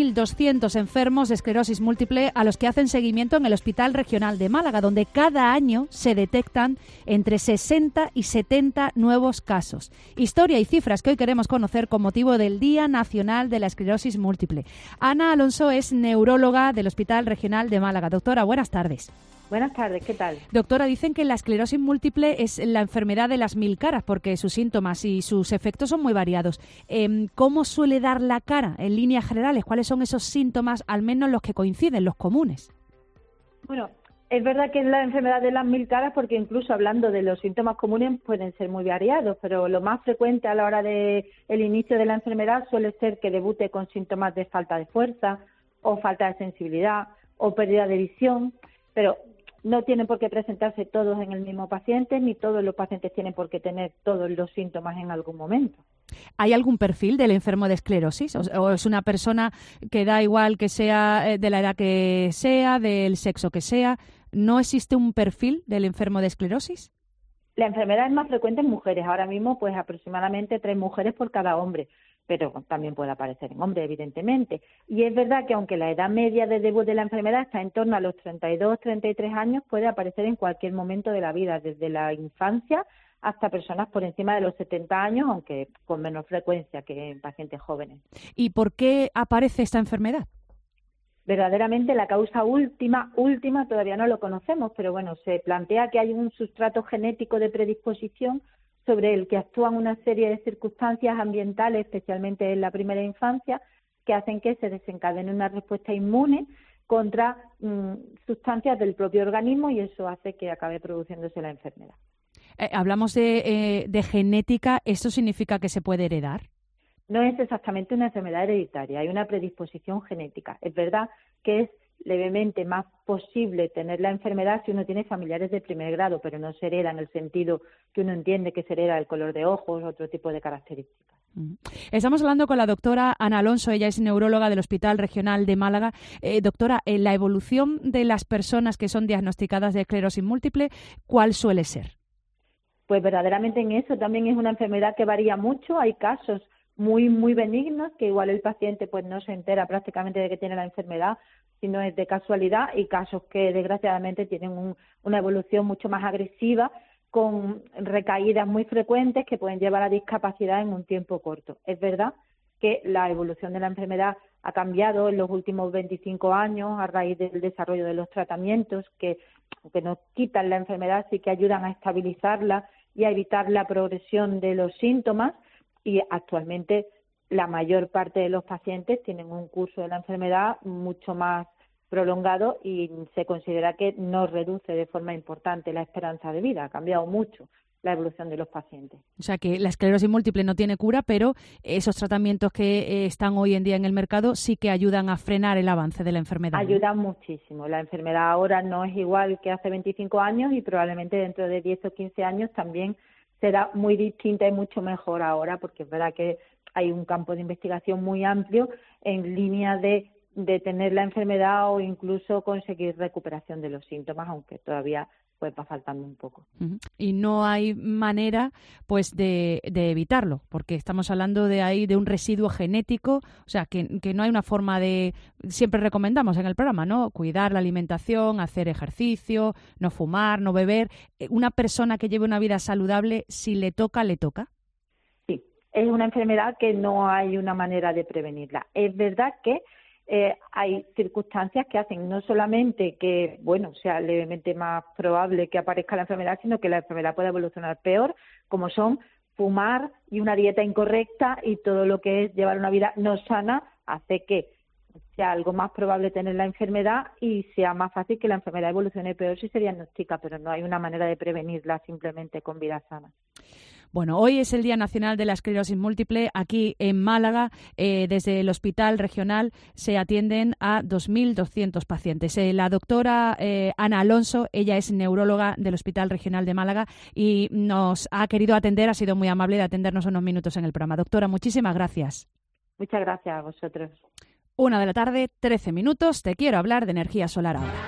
2.200 enfermos de esclerosis múltiple a los que hacen seguimiento en el Hospital Regional de Málaga, donde cada año se detectan entre 60 y 70 nuevos casos. Historia y cifras que hoy queremos conocer con motivo del Día Nacional de la Esclerosis Múltiple. Ana Alonso es neuróloga del Hospital Regional de Málaga. Doctora, buenas tardes. Buenas tardes, ¿qué tal? Doctora, dicen que la esclerosis múltiple es la enfermedad de las 1000 caras porque sus síntomas y sus efectos son muy variados. ¿Cómo suele dar la cara en líneas generales? ¿Cuáles son esos síntomas, al menos los que coinciden, los comunes? Bueno, es verdad que es la enfermedad de las 1000 caras porque incluso hablando de los síntomas comunes pueden ser muy variados, pero lo más frecuente a la hora del inicio de la enfermedad suele ser que debute con síntomas de falta de fuerza o falta de sensibilidad o pérdida de visión, pero no tienen por qué presentarse todos en el mismo paciente, ni todos los pacientes tienen por qué tener todos los síntomas en algún momento. ¿Hay algún perfil del enfermo de esclerosis? ¿O es una persona que da igual que sea de la edad que sea, del sexo que sea? ¿No existe un perfil del enfermo de esclerosis? La enfermedad es más frecuente en mujeres. Ahora mismo, pues aproximadamente 3 mujeres por cada hombre, pero también puede aparecer en hombres, evidentemente. Y es verdad que aunque la edad media de debut de la enfermedad está en torno a los 32, 33 años, puede aparecer en cualquier momento de la vida, desde la infancia hasta personas por encima de los 70 años, aunque con menos frecuencia que en pacientes jóvenes. ¿Y por qué aparece esta enfermedad? Verdaderamente la causa última todavía no lo conocemos, pero bueno, se plantea que hay un sustrato genético de predisposición sobre el que actúan una serie de circunstancias ambientales, especialmente en la primera infancia, que hacen que se desencadene una respuesta inmune contra sustancias del propio organismo y eso hace que acabe produciéndose la enfermedad. Hablamos de genética, ¿esto significa que se puede heredar? No es exactamente una enfermedad hereditaria, hay una predisposición genética. Es verdad que es levemente más posible tener la enfermedad si uno tiene familiares de primer grado, pero no se hereda en el sentido que uno entiende que se hereda el color de ojos, otro tipo de características. Estamos hablando con la doctora Ana Alonso, ella es neuróloga del Hospital Regional de Málaga. Doctora, la evolución de las personas que son diagnosticadas de esclerosis múltiple, ¿cuál suele ser? Pues verdaderamente en eso también es una enfermedad que varía mucho. Hay casos muy benignos que igual el paciente pues no se entera prácticamente de que tiene la enfermedad, sino es de casualidad, y casos que desgraciadamente tienen una evolución mucho más agresiva con recaídas muy frecuentes que pueden llevar a discapacidad en un tiempo corto. Es verdad que la evolución de la enfermedad ha cambiado en los últimos 25 años a raíz del desarrollo de los tratamientos que, aunque no quitan la enfermedad, sí que ayudan a estabilizarla y a evitar la progresión de los síntomas, y actualmente la mayor parte de los pacientes tienen un curso de la enfermedad mucho más prolongado y se considera que no reduce de forma importante la esperanza de vida. Ha cambiado mucho la evolución de los pacientes. O sea que la esclerosis múltiple no tiene cura, pero esos tratamientos que están hoy en día en el mercado sí que ayudan a frenar el avance de la enfermedad. Ayudan muchísimo. La enfermedad ahora no es igual que hace 25 años y probablemente dentro de 10 o 15 años también será muy distinta y mucho mejor ahora, porque es verdad que hay un campo de investigación muy amplio en línea de detener la enfermedad o incluso conseguir recuperación de los síntomas, aunque todavía pues va faltando un poco. Y no hay manera pues de evitarlo, porque estamos hablando de un residuo genético, o sea que no hay una forma de, siempre recomendamos en el programa, ¿no? Cuidar la alimentación, hacer ejercicio, no fumar, no beber. Una persona que lleve una vida saludable, si le toca, le toca. Sí, es una enfermedad que no hay una manera de prevenirla. Es verdad que hay circunstancias que hacen no solamente que, bueno, sea levemente más probable que aparezca la enfermedad, sino que la enfermedad pueda evolucionar peor, como son fumar y una dieta incorrecta, y todo lo que es llevar una vida no sana hace que sea algo más probable tener la enfermedad y sea más fácil que la enfermedad evolucione peor si se diagnostica, pero no hay una manera de prevenirla simplemente con vida sana. Bueno, hoy es el Día Nacional de la Esclerosis Múltiple. Aquí en Málaga, desde el Hospital Regional, se atienden a 2.200 pacientes. La doctora Ana Alonso, ella es neuróloga del Hospital Regional de Málaga y nos ha querido atender, ha sido muy amable de atendernos unos minutos en el programa. Doctora, muchísimas gracias. Muchas gracias a vosotros. 1:13 p.m. Te quiero hablar de energía solar ahora.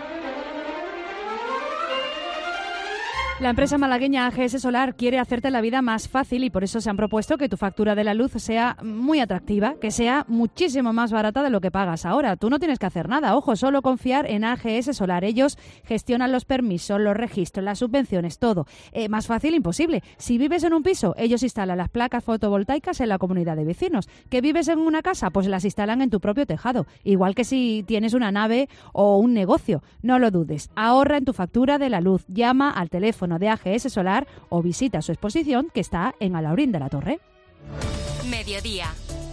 La empresa malagueña AGS Solar quiere hacerte la vida más fácil y por eso se han propuesto que tu factura de la luz sea muy atractiva, que sea muchísimo más barata de lo que pagas ahora. Tú no tienes que hacer nada, ojo, solo confiar en AGS Solar. Ellos gestionan los permisos, los registros, las subvenciones, todo. Más fácil imposible. Si vives en un piso, ellos instalan las placas fotovoltaicas en la comunidad de vecinos. ¿Que vives en una casa? Pues las instalan en tu propio tejado. Igual que si tienes una nave o un negocio. No lo dudes. Ahorra en tu factura de la luz. Llama al teléfono de AGS Solar o visita su exposición que está en Alhaurín de la Torre. Mediodía.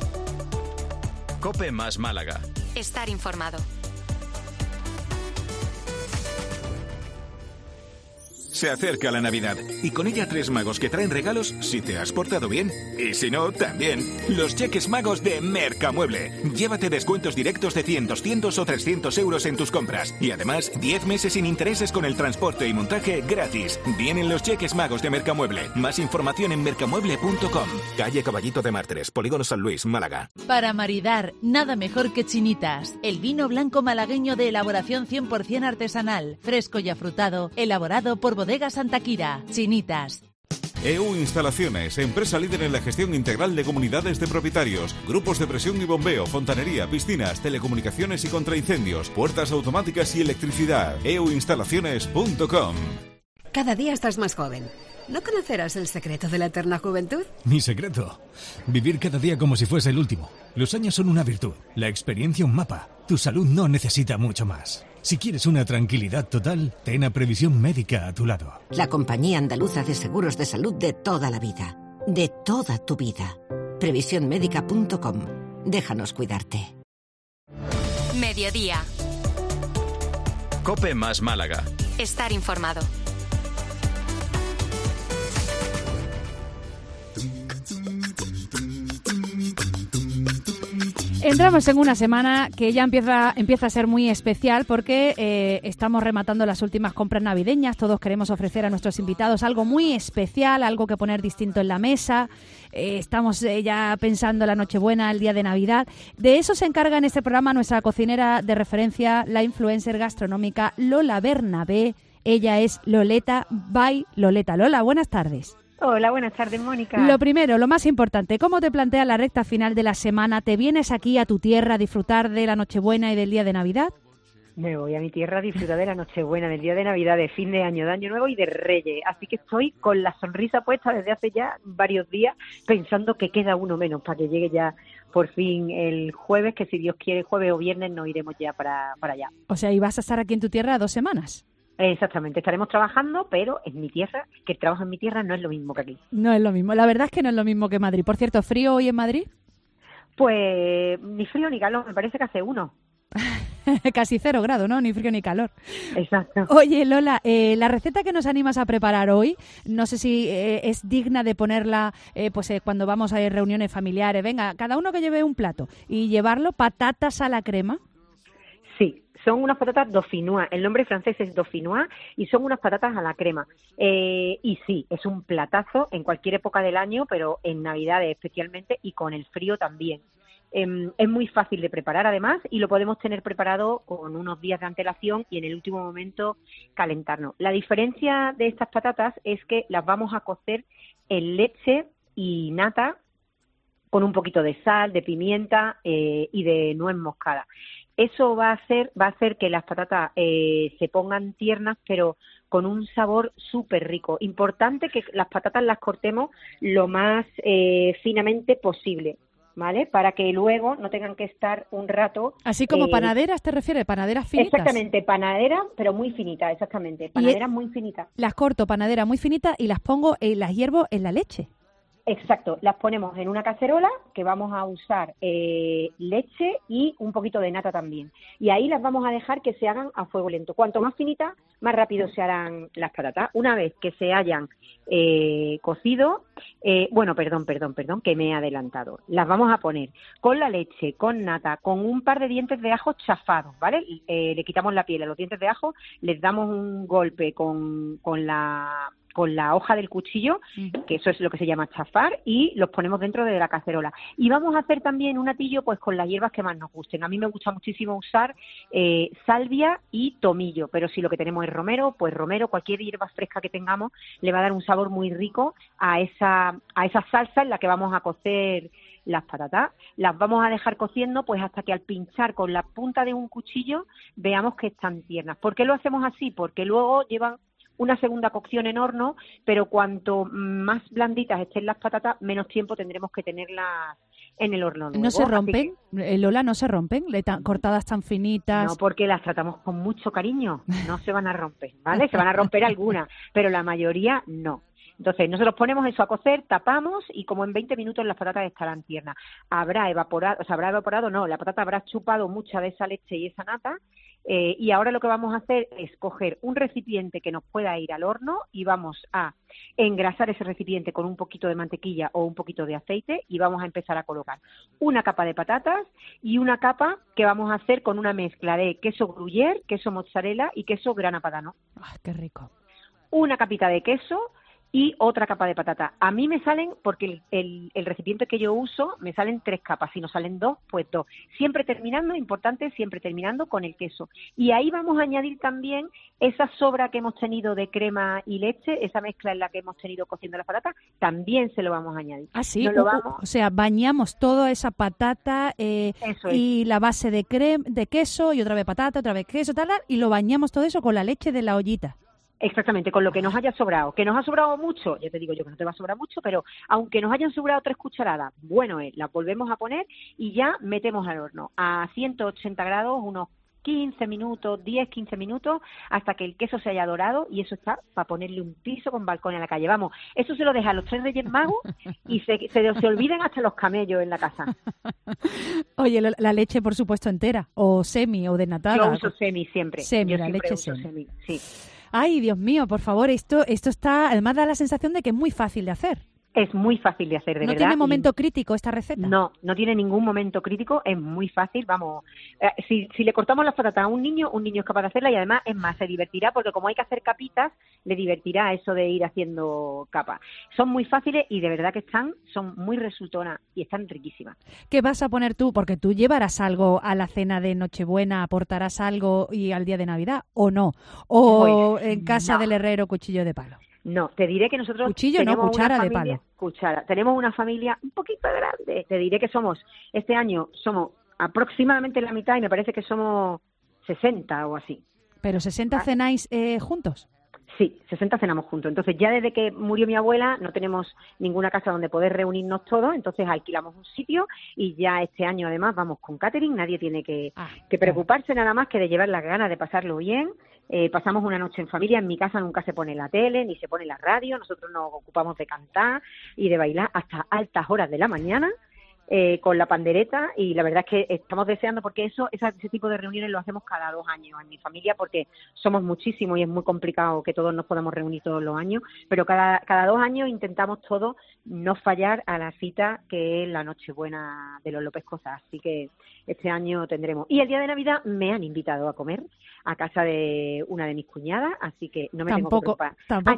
COPE más Málaga. Estar informado. Se acerca la Navidad y con ella 3 magos que traen regalos si te has portado bien. Y si no, también. Los cheques magos de Mercamueble. Llévate descuentos directos de 100, 200 o 300 euros en tus compras. Y además, 10 meses sin intereses con el transporte y montaje gratis. Vienen los cheques magos de Mercamueble. Más información en mercamueble.com. Calle Caballito de Mártires, Polígono San Luis, Málaga. Para maridar, nada mejor que Chinitas. El vino blanco malagueño de elaboración 100% artesanal, fresco y afrutado, elaborado por Bodega Santa Quira. Chinitas. EU Instalaciones, empresa líder en la gestión integral de comunidades de propietarios, grupos de presión y bombeo, fontanería, piscinas, telecomunicaciones y contraincendios, puertas automáticas y electricidad. euinstalaciones.com. Cada día estás más joven. ¿No conocerás el secreto de la eterna juventud? Mi secreto. Vivir cada día como si fuese el último. Los años son una virtud, la experiencia un mapa. Tu salud no necesita mucho más. Si quieres una tranquilidad total, ten a Previsión Médica a tu lado. La compañía andaluza de seguros de salud de toda la vida. De toda tu vida. Previsiónmédica.com. Déjanos cuidarte. Mediodía. COPE más Málaga. Estar informado. Entramos en una semana que ya empieza a ser muy especial porque estamos rematando las últimas compras navideñas. Todos queremos ofrecer a nuestros invitados algo muy especial, algo que poner distinto en la mesa. Estamos ya pensando la Nochebuena, el día de Navidad. De eso se encarga en este programa nuestra cocinera de referencia, la influencer gastronómica Lola Bernabé. Ella es Loleta by Loleta. Lola, buenas tardes. Hola, buenas tardes, Mónica. Lo primero, lo más importante, ¿cómo te planteas la recta final de la semana? ¿Te vienes aquí a tu tierra a disfrutar de la Nochebuena y del día de Navidad? Me voy a mi tierra a disfrutar de la Nochebuena, del día de Navidad, de fin de Año Nuevo y de Reyes. Así que estoy con la sonrisa puesta desde hace ya varios días, pensando que queda uno menos para que llegue ya por fin el jueves, que si Dios quiere, jueves o viernes nos iremos ya para allá. O sea, ¿y vas a estar aquí en tu tierra 2 semanas? Exactamente, estaremos trabajando, pero en mi tierra, que el trabajo en mi tierra no es lo mismo que aquí. No es lo mismo, la verdad es que no es lo mismo que Madrid. Por cierto, ¿frío hoy en Madrid? Pues ni frío ni calor, me parece que hace 1. Casi 0 grados, ¿no? Ni frío ni calor. Exacto. Oye, Lola, la receta que nos animas a preparar hoy, no sé si es digna de ponerla cuando vamos a ir reuniones familiares. Venga, cada uno que lleve un plato y llevarlo, patatas a la crema. Sí. Son unas patatas dauphinoise, el nombre francés es dauphinoise y son unas patatas a la crema. Y sí, es un platazo en cualquier época del año, pero en Navidades especialmente y con el frío también. Es muy fácil de preparar además y lo podemos tener preparado con unos días de antelación y en el último momento calentarnos. La diferencia de estas patatas es que las vamos a cocer en leche y nata con un poquito de sal, de pimienta y de nuez moscada. Eso va a hacer que las patatas se pongan tiernas, pero con un sabor súper rico. Importante que las patatas las cortemos lo más finamente posible. ¿vale? Para que luego no tengan que estar un rato... Así como panaderas, ¿te refieres? ¿Panaderas finitas? Exactamente, panadera, pero muy finita, exactamente. Panaderas muy finitas. Las corto, panadera muy finita, y las pongo, las hiervo en la leche. Exacto, las ponemos en una cacerola que vamos a usar leche y un poquito de nata también. Y ahí las vamos a dejar que se hagan a fuego lento. Cuanto más finitas, más rápido se harán las patatas. Una vez que se hayan cocido, perdón, que me he adelantado. Las vamos a poner con la leche, con nata, con un par de dientes de ajo chafados, ¿vale? Le quitamos la piel a los dientes de ajo, les damos un golpe con la hoja del cuchillo, que eso es lo que se llama chafar, y los ponemos dentro de la cacerola. Y vamos a hacer también un atillo pues con las hierbas que más nos gusten. A mí me gusta muchísimo usar salvia y tomillo, pero si lo que tenemos es romero, pues romero, cualquier hierba fresca que tengamos, le va a dar un sabor muy rico a esa salsa en la que vamos a cocer las patatas. Las vamos a dejar cociendo pues hasta que al pinchar con la punta de un cuchillo veamos que están tiernas. ¿Por qué lo hacemos así? Porque luego llevan una segunda cocción en horno, pero cuanto más blanditas estén las patatas, menos tiempo tendremos que tenerlas en el horno nuevo. ¿No se rompen? Lola, ¿no se rompen? Cortadas tan finitas. No, porque las tratamos con mucho cariño. No se van a romper, ¿vale? Se van a romper algunas, pero la mayoría no. Entonces, nosotros ponemos eso a cocer, tapamos y como en 20 minutos las patatas estarán tiernas. Habrá evaporado, no, la patata habrá chupado mucha de esa leche y esa nata. Y ahora lo que vamos a hacer es coger un recipiente que nos pueda ir al horno y vamos a engrasar ese recipiente con un poquito de mantequilla o un poquito de aceite y vamos a empezar a colocar una capa de patatas y una capa que vamos a hacer con una mezcla de queso gruyère, queso mozzarella y queso grana padano. ¡Ay, qué rico! Una capita de queso y otra capa de patata. A mí me salen, porque el recipiente que yo uso, me salen 3 capas. Si nos salen 2, pues 2. Siempre terminando, importante, siempre terminando con el queso. Y ahí vamos a añadir también esa sobra que hemos tenido de crema y leche, esa mezcla en la que hemos tenido cociendo las patatas, también se lo vamos a añadir. Ah, sí, o sea, bañamos toda esa patata y la base de queso, y otra vez patata, otra vez queso, tal, y lo bañamos todo eso con la leche de la ollita. Exactamente, con lo que nos haya sobrado. Que nos ha sobrado mucho, ya te digo yo que no te va a sobrar mucho, pero aunque nos hayan sobrado 3 cucharadas, bueno, las volvemos a poner y ya metemos al horno a 180 grados unos 15 minutos, 10-15 minutos, hasta que el queso se haya dorado, y eso está para ponerle un piso con balcón en la calle. Vamos, eso se lo deja a los 3 Reyes Magos y se olviden hasta los camellos en la casa. Oye, la leche, por supuesto, entera, o semi, o desnatada. Yo uso semi siempre. Semi, la siempre leche uso semi. Sí. Ay, Dios mío, por favor, esto está, además da la sensación de que es muy fácil de hacer. Es muy fácil de hacer, de verdad. ¿No tiene momento crítico esta receta? No tiene ningún momento crítico, es muy fácil, vamos. Si le cortamos las patatas a un niño es capaz de hacerla, y además, es más, se divertirá, porque como hay que hacer capitas, le divertirá eso de ir haciendo capas. Son muy fáciles y de verdad que son muy resultonas y están riquísimas. ¿Qué vas a poner tú? Porque tú llevarás algo a la cena de Nochebuena, aportarás algo y al día de Navidad, ¿o no? ¿O pues, en casa del herrero, cuchillo de palo? No, te diré que nosotros cuchara de palo. Tenemos una familia un poquito grande. Te diré que este año somos aproximadamente la mitad, y me parece que somos 60 o así. ¿Pero 60 cenáis juntos? Sí, 60 cenamos juntos. Entonces, ya desde que murió mi abuela no tenemos ninguna casa donde poder reunirnos todos, entonces alquilamos un sitio, y ya este año además vamos con catering. Nadie tiene que preocuparse nada más que de llevar las ganas de pasarlo bien. Pasamos una noche en familia. En mi casa nunca se pone la tele ni se pone la radio. Nosotros nos ocupamos de cantar y de bailar hasta altas horas de la mañana, con la pandereta, y la verdad es que estamos deseando, porque ese tipo de reuniones lo hacemos cada 2 años en mi familia, porque somos muchísimos y es muy complicado que todos nos podamos reunir todos los años, pero cada 2 años intentamos todos no fallar a la cita que es la Nochebuena de los López Cosas, así que este año tendremos. Y el día de Navidad me han invitado a comer a casa de una de mis cuñadas, así que no me tengo que preocupar.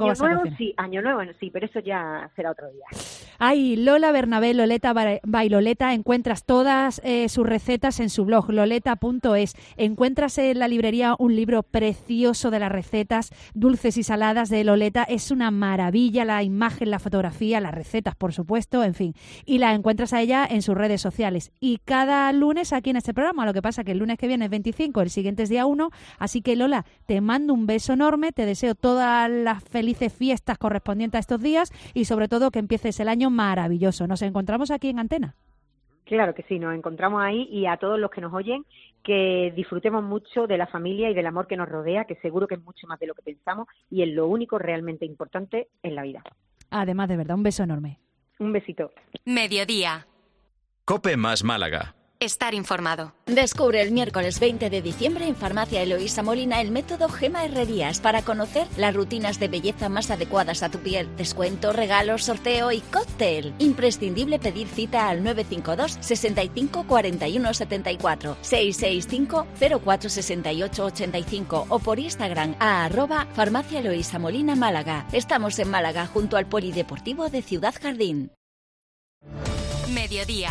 Año Nuevo sí, pero eso ya será otro día. Ay, Lola Bernabé, Loleta by Loleta, encuentras todas sus recetas en su blog, loleta.es. Encuentras en la librería un libro precioso de las recetas dulces y saladas de Loleta. Es una maravilla la imagen, la fotografía, las recetas, por supuesto, en fin. Y la encuentras a ella en sus redes sociales. Y cada lunes aquí en este programa, lo que pasa que el lunes que viene es 25, el siguiente es día 1. Así que, Lola, te mando un beso enorme, te deseo todas las felices fiestas correspondientes a estos días y sobre todo que empieces el año maravilloso. Nos encontramos aquí en Antena. Claro que sí, nos encontramos ahí y a todos los que nos oyen, que disfrutemos mucho de la familia y del amor que nos rodea, que seguro que es mucho más de lo que pensamos y es lo único realmente importante en la vida. Además, de verdad, un beso enorme. Un besito. Mediodía. COPE más Málaga. Estar informado. Descubre el miércoles 20 de diciembre en Farmacia Eloísa Molina el método Gema Herrerías para conocer las rutinas de belleza más adecuadas a tu piel. Descuento, regalos, sorteo y cóctel. Imprescindible pedir cita al 952 65 41 74 665 04 68 85 o por Instagram a @Farmacia Eloísa Molina Málaga. Estamos en Málaga junto al Polideportivo de Ciudad Jardín. Mediodía.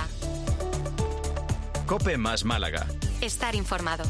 COPE más Málaga. Estar informado.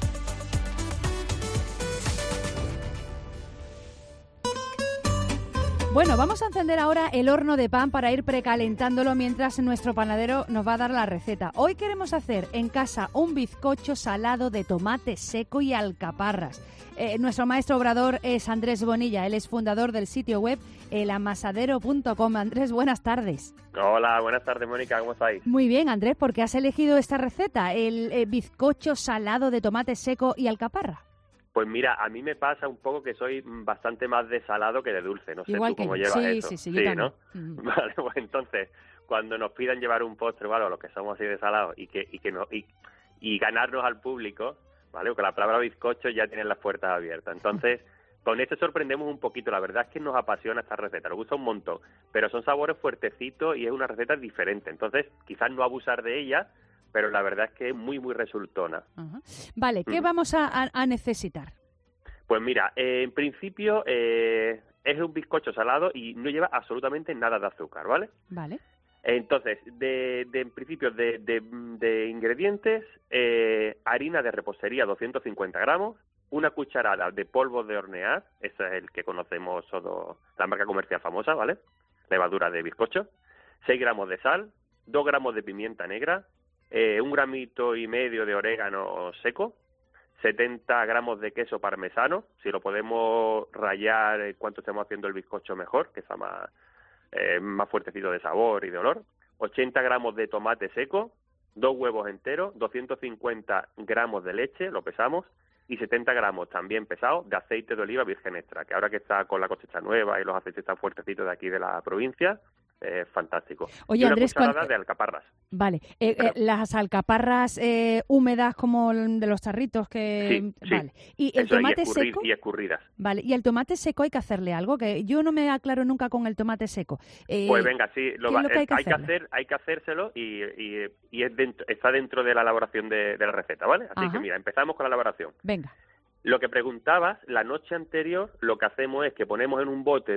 Bueno, vamos a encender ahora el horno de pan para ir precalentándolo mientras nuestro panadero nos va a dar la receta. Hoy queremos hacer en casa un bizcocho salado de tomate seco y alcaparras. Nuestro maestro obrador es Andrés Bonilla, él es fundador del sitio web elamasadero.com. Andrés, buenas tardes. Hola, buenas tardes, Mónica, ¿cómo estáis? Muy bien, Andrés, ¿por qué has elegido esta receta, el bizcocho salado de tomate seco y alcaparra? Pues mira, a mí me pasa un poco que soy bastante más de salado que de dulce. No sé igual tú cómo yo. llevas Sí, eso. sí, yo ¿no? también. Vale, pues entonces, cuando nos pidan llevar un postre o algo, los que somos así de salado, y ganarnos al público, ¿vale? Porque la palabra bizcocho ya tiene las puertas abiertas. Entonces, con esto sorprendemos un poquito. La verdad es que nos apasiona esta receta, nos gusta un montón. Pero son sabores fuertecitos y es una receta diferente. Entonces, quizás no abusar de ella, pero la verdad es que es muy, muy resultona. Ajá. Vale, ¿qué vamos a necesitar? Pues mira, en principio es un bizcocho salado y no lleva absolutamente nada de azúcar, ¿vale? Vale. Entonces, en principio de ingredientes, harina de repostería 250 gramos, una cucharada de polvo de hornear, ese es el que conocemos todos, la marca comercial famosa, ¿vale? Levadura de bizcocho, 6 gramos de sal, 2 gramos de pimienta negra, 1,5 gramos de orégano seco, 70 gramos de queso parmesano, si lo podemos rallar cuanto estemos haciendo el bizcocho mejor, que está más fuertecito de sabor y de olor, 80 gramos de tomate seco, 2 huevos enteros, 250 gramos de leche, lo pesamos, y 70 gramos también pesado de aceite de oliva virgen extra, que ahora que está con la cosecha nueva y los aceites tan fuertecitos de aquí de la provincia, fantástico. Oye, y una Andrés, cucharada de alcaparras. Vale, las alcaparras húmedas como de los tarritos que... Sí, vale. ¿Y el eso, tomate seco? Y escurridas. Vale, ¿y el tomate seco hay que hacerle algo? Que yo no me aclaro nunca con el tomate seco. Pues venga, sí, hay que hacérselo y está dentro de la elaboración de la receta, ¿vale? Así Ajá. que mira, empezamos con la elaboración. Venga. Lo que preguntabas, la noche anterior lo que hacemos es que ponemos en un bote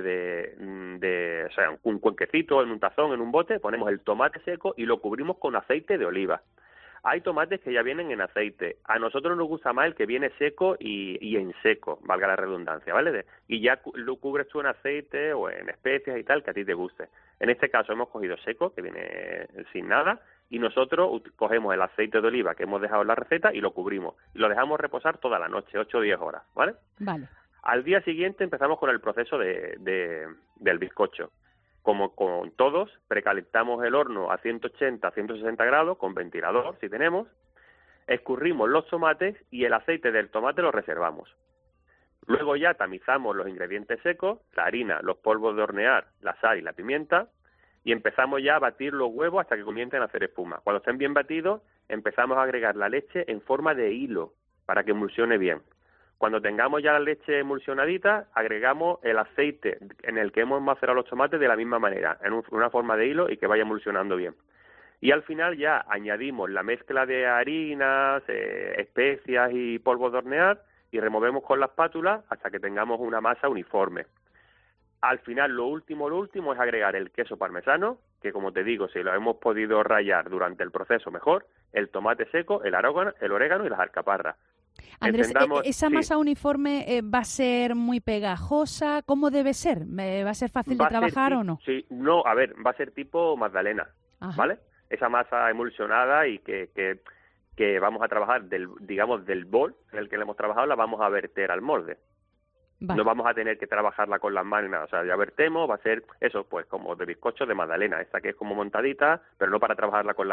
o sea, un cuenquecito, en un tazón, en un bote, ponemos el tomate seco y lo cubrimos con aceite de oliva. Hay tomates que ya vienen en aceite. A nosotros nos gusta más el que viene seco y en seco, valga la redundancia, ¿vale? Y ya lo cubres tú en aceite o en especias y tal, que a ti te guste. En este caso hemos cogido seco, que viene sin nada, y nosotros cogemos el aceite de oliva que hemos dejado en la receta y lo cubrimos. Y lo dejamos reposar toda la noche, 8 o 10 horas, ¿vale? Vale. Al día siguiente empezamos con el proceso del bizcocho. Como con todos, precalentamos el horno a 180, 160 grados, con ventilador, si tenemos. Escurrimos los tomates y el aceite del tomate lo reservamos. Luego ya tamizamos los ingredientes secos, la harina, los polvos de hornear, la sal y la pimienta, y empezamos ya a batir los huevos hasta que comiencen a hacer espuma. Cuando estén bien batidos, empezamos a agregar la leche en forma de hilo para que emulsione bien. Cuando tengamos ya la leche emulsionadita, agregamos el aceite en el que hemos macerado los tomates de la misma manera, en una forma de hilo y que vaya emulsionando bien. Y al final ya añadimos la mezcla de harinas, especias y polvos de hornear y removemos con la espátula hasta que tengamos una masa uniforme. Al final, lo último es agregar el queso parmesano, que como te digo, si lo hemos podido rallar durante el proceso mejor, el tomate seco, el orégano y las alcaparras. Andrés, ¿esa masa uniforme va a ser muy pegajosa? ¿Cómo debe ser? ¿Va a ser fácil de trabajar o no? Sí, no, a ver, va a ser tipo magdalena, ¿vale? Esa masa emulsionada y que vamos a trabajar del bol en el que le hemos trabajado, la vamos a verter al molde. Vale. No vamos a tener que trabajarla con las manos, nada. O sea, ya vertemos, va a ser eso, pues como de bizcocho de magdalena, esta que es como montadita, pero no para trabajarla con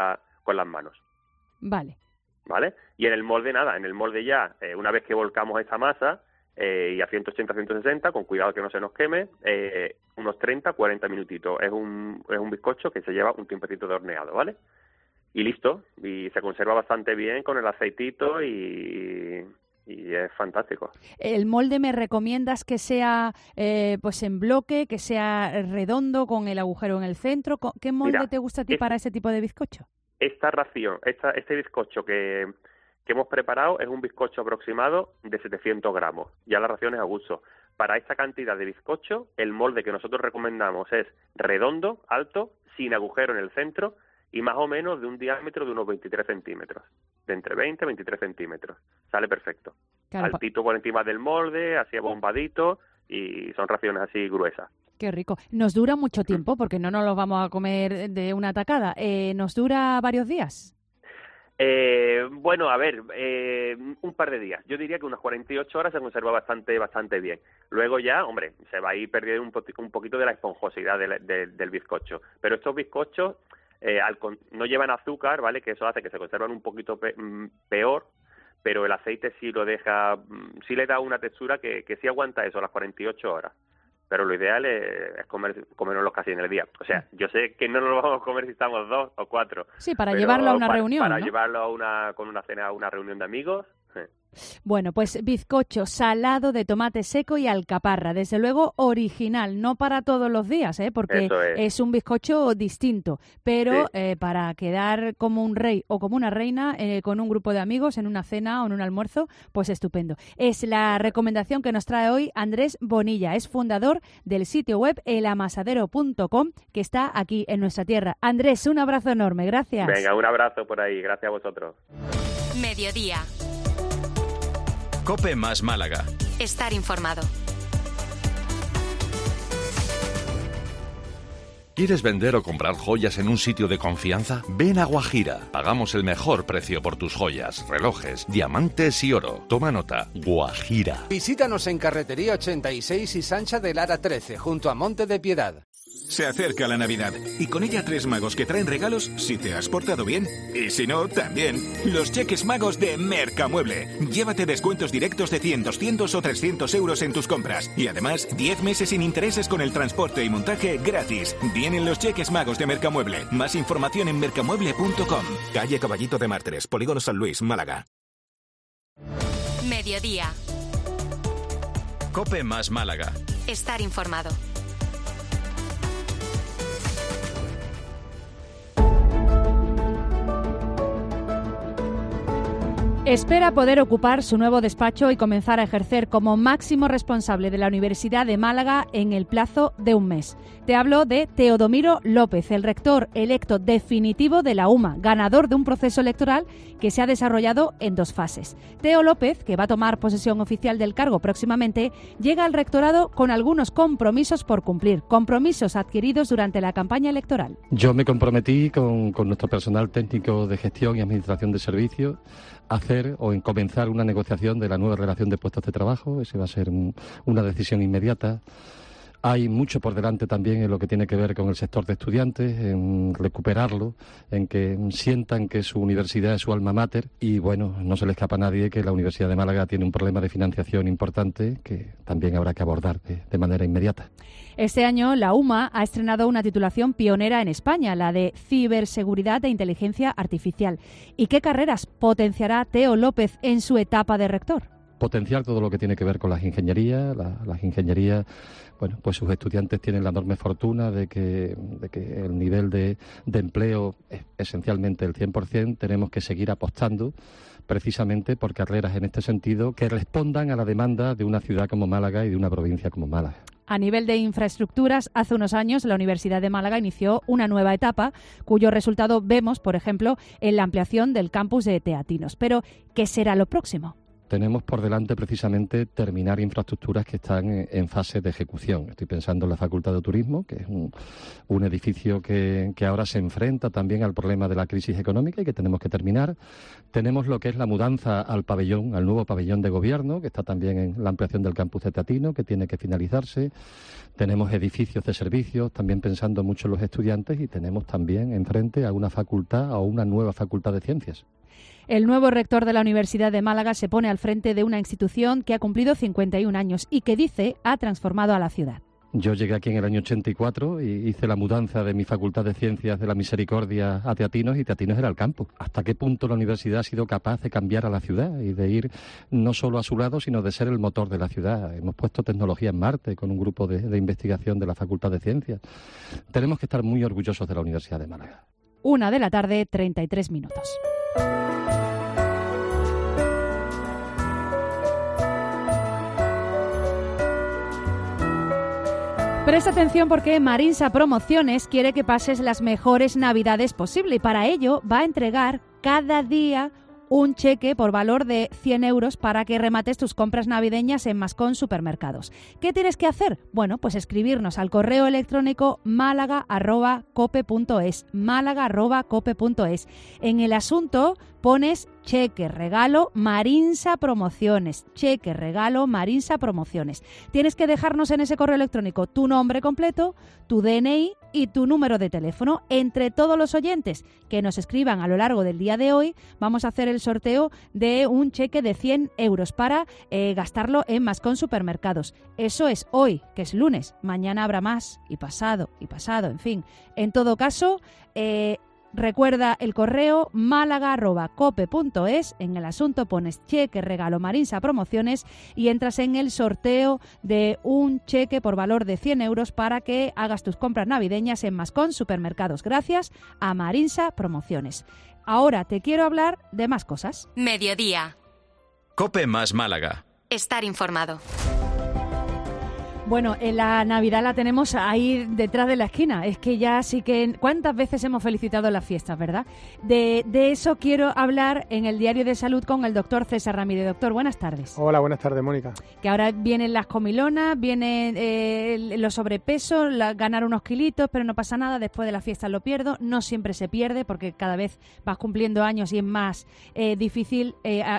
con las manos. Vale. ¿Vale? Y en el molde nada, en el molde ya, una vez que volcamos esa masa, y a 180, 160, con cuidado que no se nos queme, unos 30, 40 minutitos. Es un bizcocho que se lleva un tiempecito de horneado, ¿vale? Y listo, y se conserva bastante bien con el aceitito y es fantástico. ¿El molde me recomiendas que sea pues en bloque, que sea redondo con el agujero en el centro? ¿Qué molde Mira, te gusta a ti para ese tipo de bizcocho? Esta ración, este bizcocho que hemos preparado es un bizcocho aproximado de 700 gramos. Ya la ración es a gusto. Para esta cantidad de bizcocho, el molde que nosotros recomendamos es redondo, alto, sin agujero en el centro y más o menos de un diámetro de unos 23 centímetros. De entre 20 y 23 centímetros. Sale perfecto. Claro, altito por encima del molde, así abombadito, y son raciones así gruesas. Qué rico. ¿Nos dura mucho tiempo? Porque no nos lo vamos a comer de una tacada. ¿Nos dura varios días? Bueno, a ver, un par de días. Yo diría que unas 48 horas se conserva bastante bien. Luego ya, hombre, se va a ir perdiendo un poquito de la esponjosidad del bizcocho. Pero estos bizcochos no llevan azúcar, ¿vale? Que eso hace que se conservan un poquito peor, pero el aceite sí lo deja, sí le da una textura que sí aguanta eso, las 48 horas. Pero lo ideal es comérnoslo casi en el día. O sea, yo sé que no nos lo vamos a comer si estamos 2 o 4. Sí, para llevarlo a una reunión, para ¿no? llevarlo con una cena, a una reunión de amigos. Bueno, pues bizcocho salado de tomate seco y alcaparra. Desde luego original, no para todos los días, porque es un bizcocho distinto. Pero sí, para quedar como un rey o como una reina con un grupo de amigos en una cena o en un almuerzo, pues estupendo. Es la recomendación que nos trae hoy Andrés Bonilla. Es fundador del sitio web elamasadero.com, que está aquí en nuestra tierra. Andrés, un abrazo enorme. Gracias. Venga, un abrazo por ahí. Gracias a vosotros. Mediodía. COPE más Málaga. Estar informado. ¿Quieres vender o comprar joyas en un sitio de confianza? Ven a Guajira. Pagamos el mejor precio por tus joyas, relojes, diamantes y oro. Toma nota. Guajira. Visítanos en Carretería 86 y Sancha de Lara 13, junto a Monte de Piedad. Se acerca la Navidad y con ella 3 magos que traen regalos si te has portado bien. Y si no, también. Los cheques magos de Mercamueble. Llévate descuentos directos de 100, 200 o 300 euros en tus compras. Y además, 10 meses sin intereses con el transporte y montaje gratis. Vienen los cheques magos de Mercamueble. Más información en mercamueble.com. Calle Caballito de Mártires, Polígono San Luis, Málaga. Mediodía. COPE más Málaga. Estar informado. Espera poder ocupar su nuevo despacho y comenzar a ejercer como máximo responsable de la Universidad de Málaga en el plazo de un mes. Te hablo de Teodomiro López, el rector electo definitivo de la UMA, ganador de un proceso electoral que se ha desarrollado en 2 fases. Teo López, que va a tomar posesión oficial del cargo próximamente, llega al rectorado con algunos compromisos por cumplir, compromisos adquiridos durante la campaña electoral. Yo me comprometí con nuestro personal técnico de gestión y administración de servicios a hacer o en comenzar una negociación de la nueva relación de puestos de trabajo. Esa va a ser una decisión inmediata. Hay mucho por delante también en lo que tiene que ver con el sector de estudiantes, en recuperarlo, en que sientan que su universidad es su alma mater y, bueno, no se le escapa a nadie que la Universidad de Málaga tiene un problema de financiación importante que también habrá que abordar de manera inmediata. Este año la UMA ha estrenado una titulación pionera en España, la de Ciberseguridad e Inteligencia Artificial. ¿Y qué carreras potenciará Teo López en su etapa de rector? Potenciar todo lo que tiene que ver con las ingenierías. Las ingenierías, bueno, pues sus estudiantes tienen la enorme fortuna de que el nivel de empleo es esencialmente el 100%. Tenemos que seguir apostando precisamente por carreras en este sentido que respondan a la demanda de una ciudad como Málaga y de una provincia como Málaga. A nivel de infraestructuras, hace unos años la Universidad de Málaga inició una nueva etapa, cuyo resultado vemos, por ejemplo, en la ampliación del campus de Teatinos. Pero, ¿qué será lo próximo? tenemos por delante precisamente terminar infraestructuras que están en fase de ejecución. Estoy pensando en la Facultad de Turismo, que es un edificio que ahora se enfrenta también al problema de la crisis económica y que tenemos que terminar. Tenemos lo que es la mudanza al nuevo pabellón de gobierno, que está también en la ampliación del campus de Teatino, que tiene que finalizarse. Tenemos edificios de servicios, también pensando mucho en los estudiantes, y tenemos también enfrente a una facultad o una nueva facultad de ciencias. El nuevo rector de la Universidad de Málaga se pone al frente de una institución que ha cumplido 51 años y que dice ha transformado a la ciudad. Yo llegué aquí en el año 84 y hice la mudanza de mi Facultad de Ciencias de la Misericordia a Teatinos, y Teatinos era el campo. ¿Hasta qué punto la universidad ha sido capaz de cambiar a la ciudad y de ir no solo a su lado, sino de ser el motor de la ciudad? Hemos puesto tecnología en Marte con un grupo de investigación de la Facultad de Ciencias. Tenemos que estar muy orgullosos de la Universidad de Málaga. 1:00 33 minutos. Presta atención porque Marinsa Promociones quiere que pases las mejores Navidades posible y para ello va a entregar cada día un cheque por valor de 100 euros para que remates tus compras navideñas en Mascón Supermercados. ¿Qué tienes que hacer? Bueno, pues escribirnos al correo electrónico málaga@cope.es, málaga@cope.es. En el asunto pones cheque regalo Marinsa Promociones, cheque regalo Marinsa Promociones. Tienes que dejarnos en ese correo electrónico tu nombre completo, tu DNI y tu número de teléfono. Entre todos los oyentes que nos escriban a lo largo del día de hoy, vamos a hacer el sorteo de un cheque de 100 euros para gastarlo en Mascón Supermercados. Eso es hoy, que es lunes. Mañana habrá más, y pasado, en fin. En todo caso, recuerda el correo málaga@cope.es. En el asunto pones cheque regalo Marinsa Promociones y entras en el sorteo de un cheque por valor de 100 euros para que hagas tus compras navideñas en Mascón Supermercados, gracias a Marinsa Promociones. Ahora te quiero hablar de más cosas. Mediodía. Cope más Málaga. Estar informado. Bueno, la Navidad la tenemos ahí detrás de la esquina. Es que ya sí que... ¿Cuántas veces hemos felicitado las fiestas, verdad? De eso quiero hablar en el Diario de Salud con el doctor César Ramírez. Doctor, buenas tardes. Hola, buenas tardes, Mónica. Que ahora vienen las comilonas, vienen los sobrepesos, ganar unos kilitos, pero no pasa nada, después de la fiesta lo pierdo. No siempre se pierde porque cada vez vas cumpliendo años y es más difícil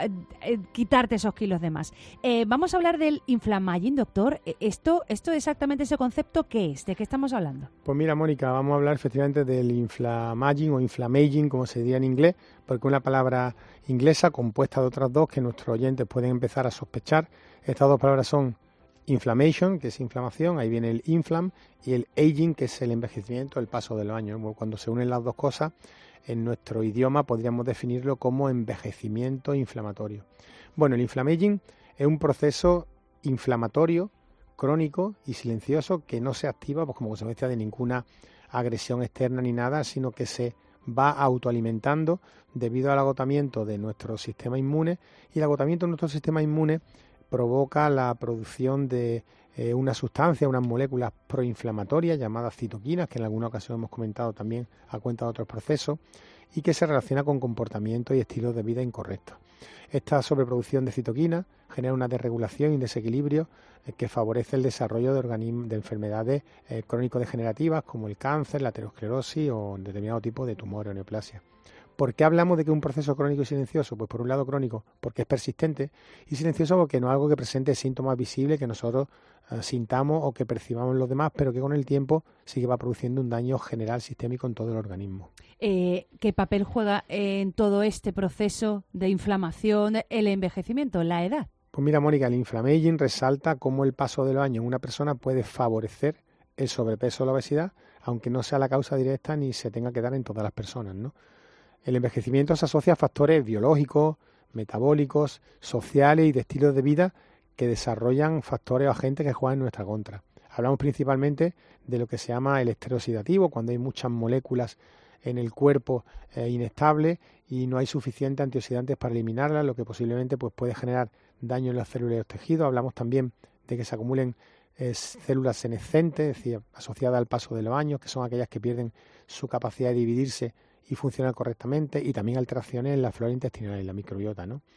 quitarte esos kilos de más. Vamos a hablar del Inflamaging, doctor. ¿Esto exactamente, ese concepto, qué es? ¿De qué estamos hablando? Pues mira, Mónica, vamos a hablar efectivamente del Inflamaging o Inflammaging, como se diría en inglés, porque es una palabra inglesa compuesta de otras dos que nuestros oyentes pueden empezar a sospechar. Estas dos palabras son inflammation, que es inflamación, ahí viene el inflam, y el aging, que es el envejecimiento, el paso de los años. Cuando se unen las dos cosas, en nuestro idioma podríamos definirlo como envejecimiento inflamatorio. Bueno, el inflammaging es un proceso inflamatorio crónico y silencioso que no se activa pues como consecuencia de ninguna agresión externa ni nada, sino que se va autoalimentando debido al agotamiento de nuestro sistema inmune, y el agotamiento de nuestro sistema inmune provoca la producción de una sustancia, unas moléculas proinflamatorias llamadas citoquinas, que en alguna ocasión hemos comentado también a cuenta de otros procesos, y que se relaciona con comportamientos y estilos de vida incorrectos. Esta sobreproducción de citoquinas genera una desregulación y un desequilibrio que favorece el desarrollo de enfermedades crónico-degenerativas como el cáncer, la aterosclerosis o determinado tipo de tumor o neoplasia. ¿Por qué hablamos de que es un proceso crónico y silencioso? Pues por un lado crónico, porque es persistente, y silencioso porque no es algo que presente síntomas visibles que nosotros sintamos o que percibamos en los demás, pero que con el tiempo sí que va produciendo un daño general sistémico en todo el organismo. ¿Qué papel juega en todo este proceso de inflamación el envejecimiento, la edad? Pues mira, Mónica, el Inflammaging resalta cómo el paso de los años en una persona puede favorecer el sobrepeso o la obesidad, aunque no sea la causa directa ni se tenga que dar en todas las personas, ¿no? El envejecimiento se asocia a factores biológicos, metabólicos, sociales y de estilos de vida que desarrollan factores o agentes que juegan en nuestra contra. Hablamos principalmente de lo que se llama el estrés oxidativo, cuando hay muchas moléculas en el cuerpo inestables y no hay suficientes antioxidantes para eliminarlas, lo que posiblemente pues, puede generar daño en las células y los tejidos. Hablamos también de que se acumulen células senescentes, es decir, asociadas al paso de los años, que son aquellas que pierden su capacidad de dividirse y funcionar correctamente, y también alteraciones en la flora intestinal y la microbiota, ¿no?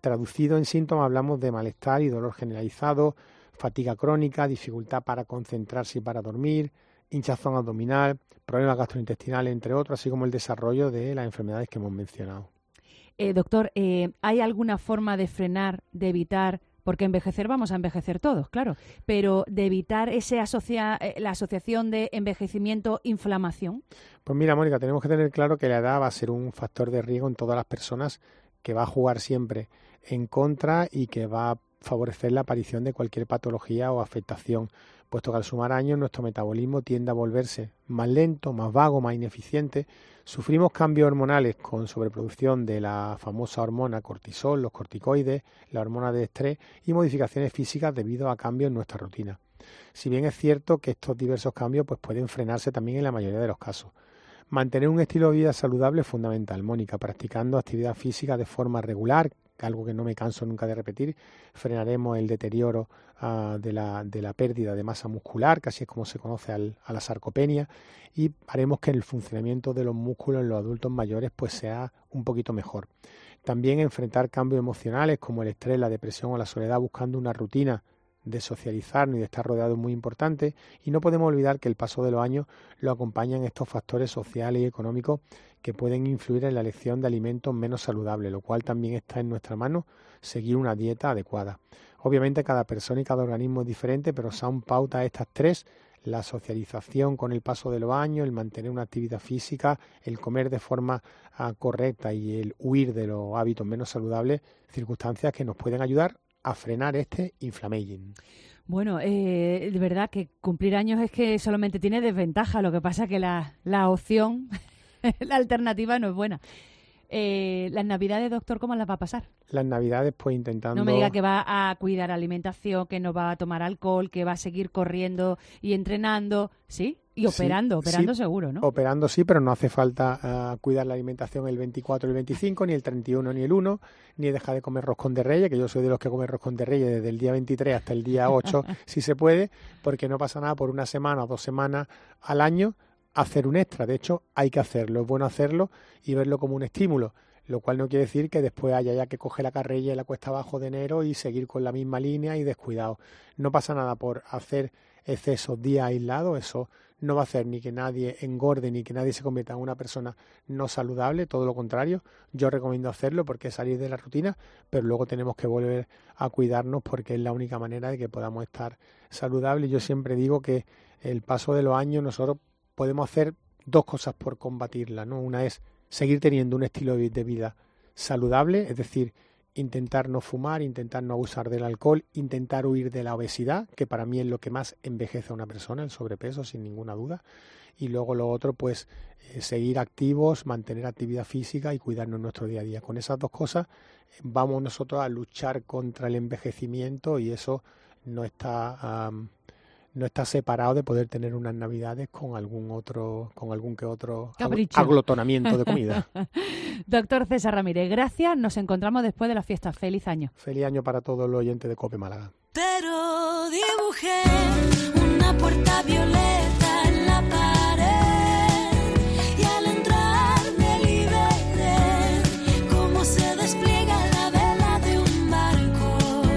Traducido en síntomas hablamos de malestar y dolor generalizado, fatiga crónica, dificultad para concentrarse y para dormir, hinchazón abdominal, problemas gastrointestinales, entre otros, así como el desarrollo de las enfermedades que hemos mencionado. Doctor, ¿hay alguna forma de frenar, de evitar, porque envejecer vamos a envejecer todos, claro, pero de evitar la asociación de envejecimiento-inflamación? Pues mira, Mónica, tenemos que tener claro que la edad va a ser un factor de riesgo en todas las personas, que va a jugar siempre en contra y que va a favorecer la aparición de cualquier patología o afectación, puesto que al sumar años nuestro metabolismo tiende a volverse más lento, más vago, más ineficiente. Sufrimos cambios hormonales con sobreproducción de la famosa hormona cortisol, los corticoides, la hormona de estrés y modificaciones físicas debido a cambios en nuestra rutina. Si bien es cierto que estos diversos cambios pueden frenarse también en la mayoría de los casos. Mantener un estilo de vida saludable es fundamental, Mónica, practicando actividad física de forma regular, algo que no me canso nunca de repetir. Frenaremos el deterioro de la pérdida de masa muscular, que así es como se conoce a la sarcopenia, y haremos que el funcionamiento de los músculos en los adultos mayores pues sea un poquito mejor. También enfrentar cambios emocionales como el estrés, la depresión o la soledad, buscando una rutina de socializarnos y de estar rodeados, muy importante, y no podemos olvidar que el paso de los años lo acompañan estos factores sociales y económicos que pueden influir en la elección de alimentos menos saludables, lo cual también está en nuestra mano seguir una dieta adecuada. Obviamente cada persona y cada organismo es diferente, pero son pautas estas tres: la socialización con el paso de los años, el mantener una actividad física, el comer de forma correcta y el huir de los hábitos menos saludables, circunstancias que nos pueden ayudar a frenar este inflammaging. Bueno, de verdad que cumplir años es que solamente tiene desventaja. Lo que pasa es que la opción, la alternativa no es buena. Las Navidades, doctor, ¿cómo las va a pasar? Las Navidades, pues intentando... No me diga que va a cuidar alimentación, que no va a tomar alcohol, que va a seguir corriendo y entrenando, ¿sí? Y operando sí, seguro, ¿no? Operando sí, pero no hace falta cuidar la alimentación el 24, el 25, ni el 31, ni el 1, ni dejar de comer roscón de reyes, que yo soy de los que come roscón de reyes desde el día 23 hasta el día 8, si se puede, porque no pasa nada por una semana o 2 semanas al año hacer un extra. De hecho, hay que hacerlo, es bueno hacerlo y verlo como un estímulo, lo cual no quiere decir que después haya ya que coger la carrilla y la cuesta abajo de enero y seguir con la misma línea y descuidado. No pasa nada por hacer excesos días aislados, eso no va a hacer ni que nadie engorde ni que nadie se convierta en una persona no saludable, todo lo contrario. Yo recomiendo hacerlo porque es salir de la rutina, pero luego tenemos que volver a cuidarnos porque es la única manera de que podamos estar saludables. Yo siempre digo que el paso de los años nosotros podemos hacer 2 cosas por combatirla, ¿no? Una es seguir teniendo un estilo de vida saludable, es decir, intentar no fumar, intentar no abusar del alcohol, intentar huir de la obesidad, que para mí es lo que más envejece a una persona, el sobrepeso, sin ninguna duda. Y luego lo otro, pues seguir activos, mantener actividad física y cuidarnos en nuestro día a día. Con esas 2 cosas vamos nosotros a luchar contra el envejecimiento y eso no está separado de poder tener unas Navidades con algún que otro capricho, aglutinamiento de comida. Doctor César Ramírez, gracias. Nos encontramos después de la fiesta. Feliz año. Feliz año para todos los oyentes de COPE Málaga. Pero dibujé una puerta violeta en la pared y al entrar me liberé cómo se despliega la vela de un barco.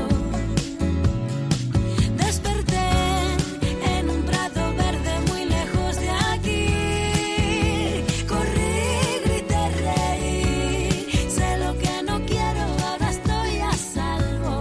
Desperté en un prado verde muy lejos de aquí. Corrí, grité, reí. Sé lo que no quiero, ahora estoy a salvo.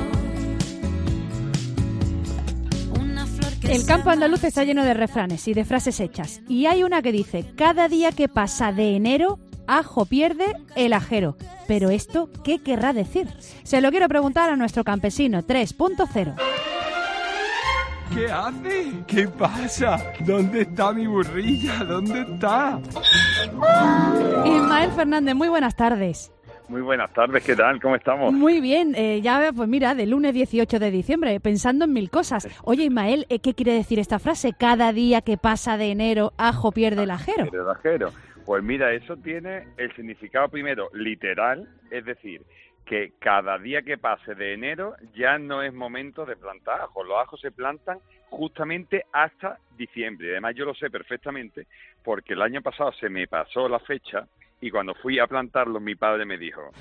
El campo andaluz está lleno de refranes y de frases hechas. Y hay una que dice: cada día que pasa de enero, ajo pierde el ajero. Pero esto, ¿qué querrá decir? Se lo quiero preguntar a nuestro campesino 3.0. ¿Qué hace? ¿Qué pasa? ¿Dónde está mi burrilla? ¿Dónde está? Ismael Fernández, muy buenas tardes. Muy buenas tardes, ¿qué tal? ¿Cómo estamos? Muy bien, ya pues mira, del lunes 18 de diciembre, pensando en 1000 cosas. Oye, Ismael, ¿qué quiere decir esta frase? Cada día que pasa de enero, ajo pierde el ajero. El ajero. Pues mira, eso tiene el significado primero literal, es decir, que cada día que pase de enero ya no es momento de plantar ajos. Los ajos se plantan justamente hasta diciembre. Además yo lo sé perfectamente porque el año pasado se me pasó la fecha y cuando fui a plantarlos mi padre me dijo: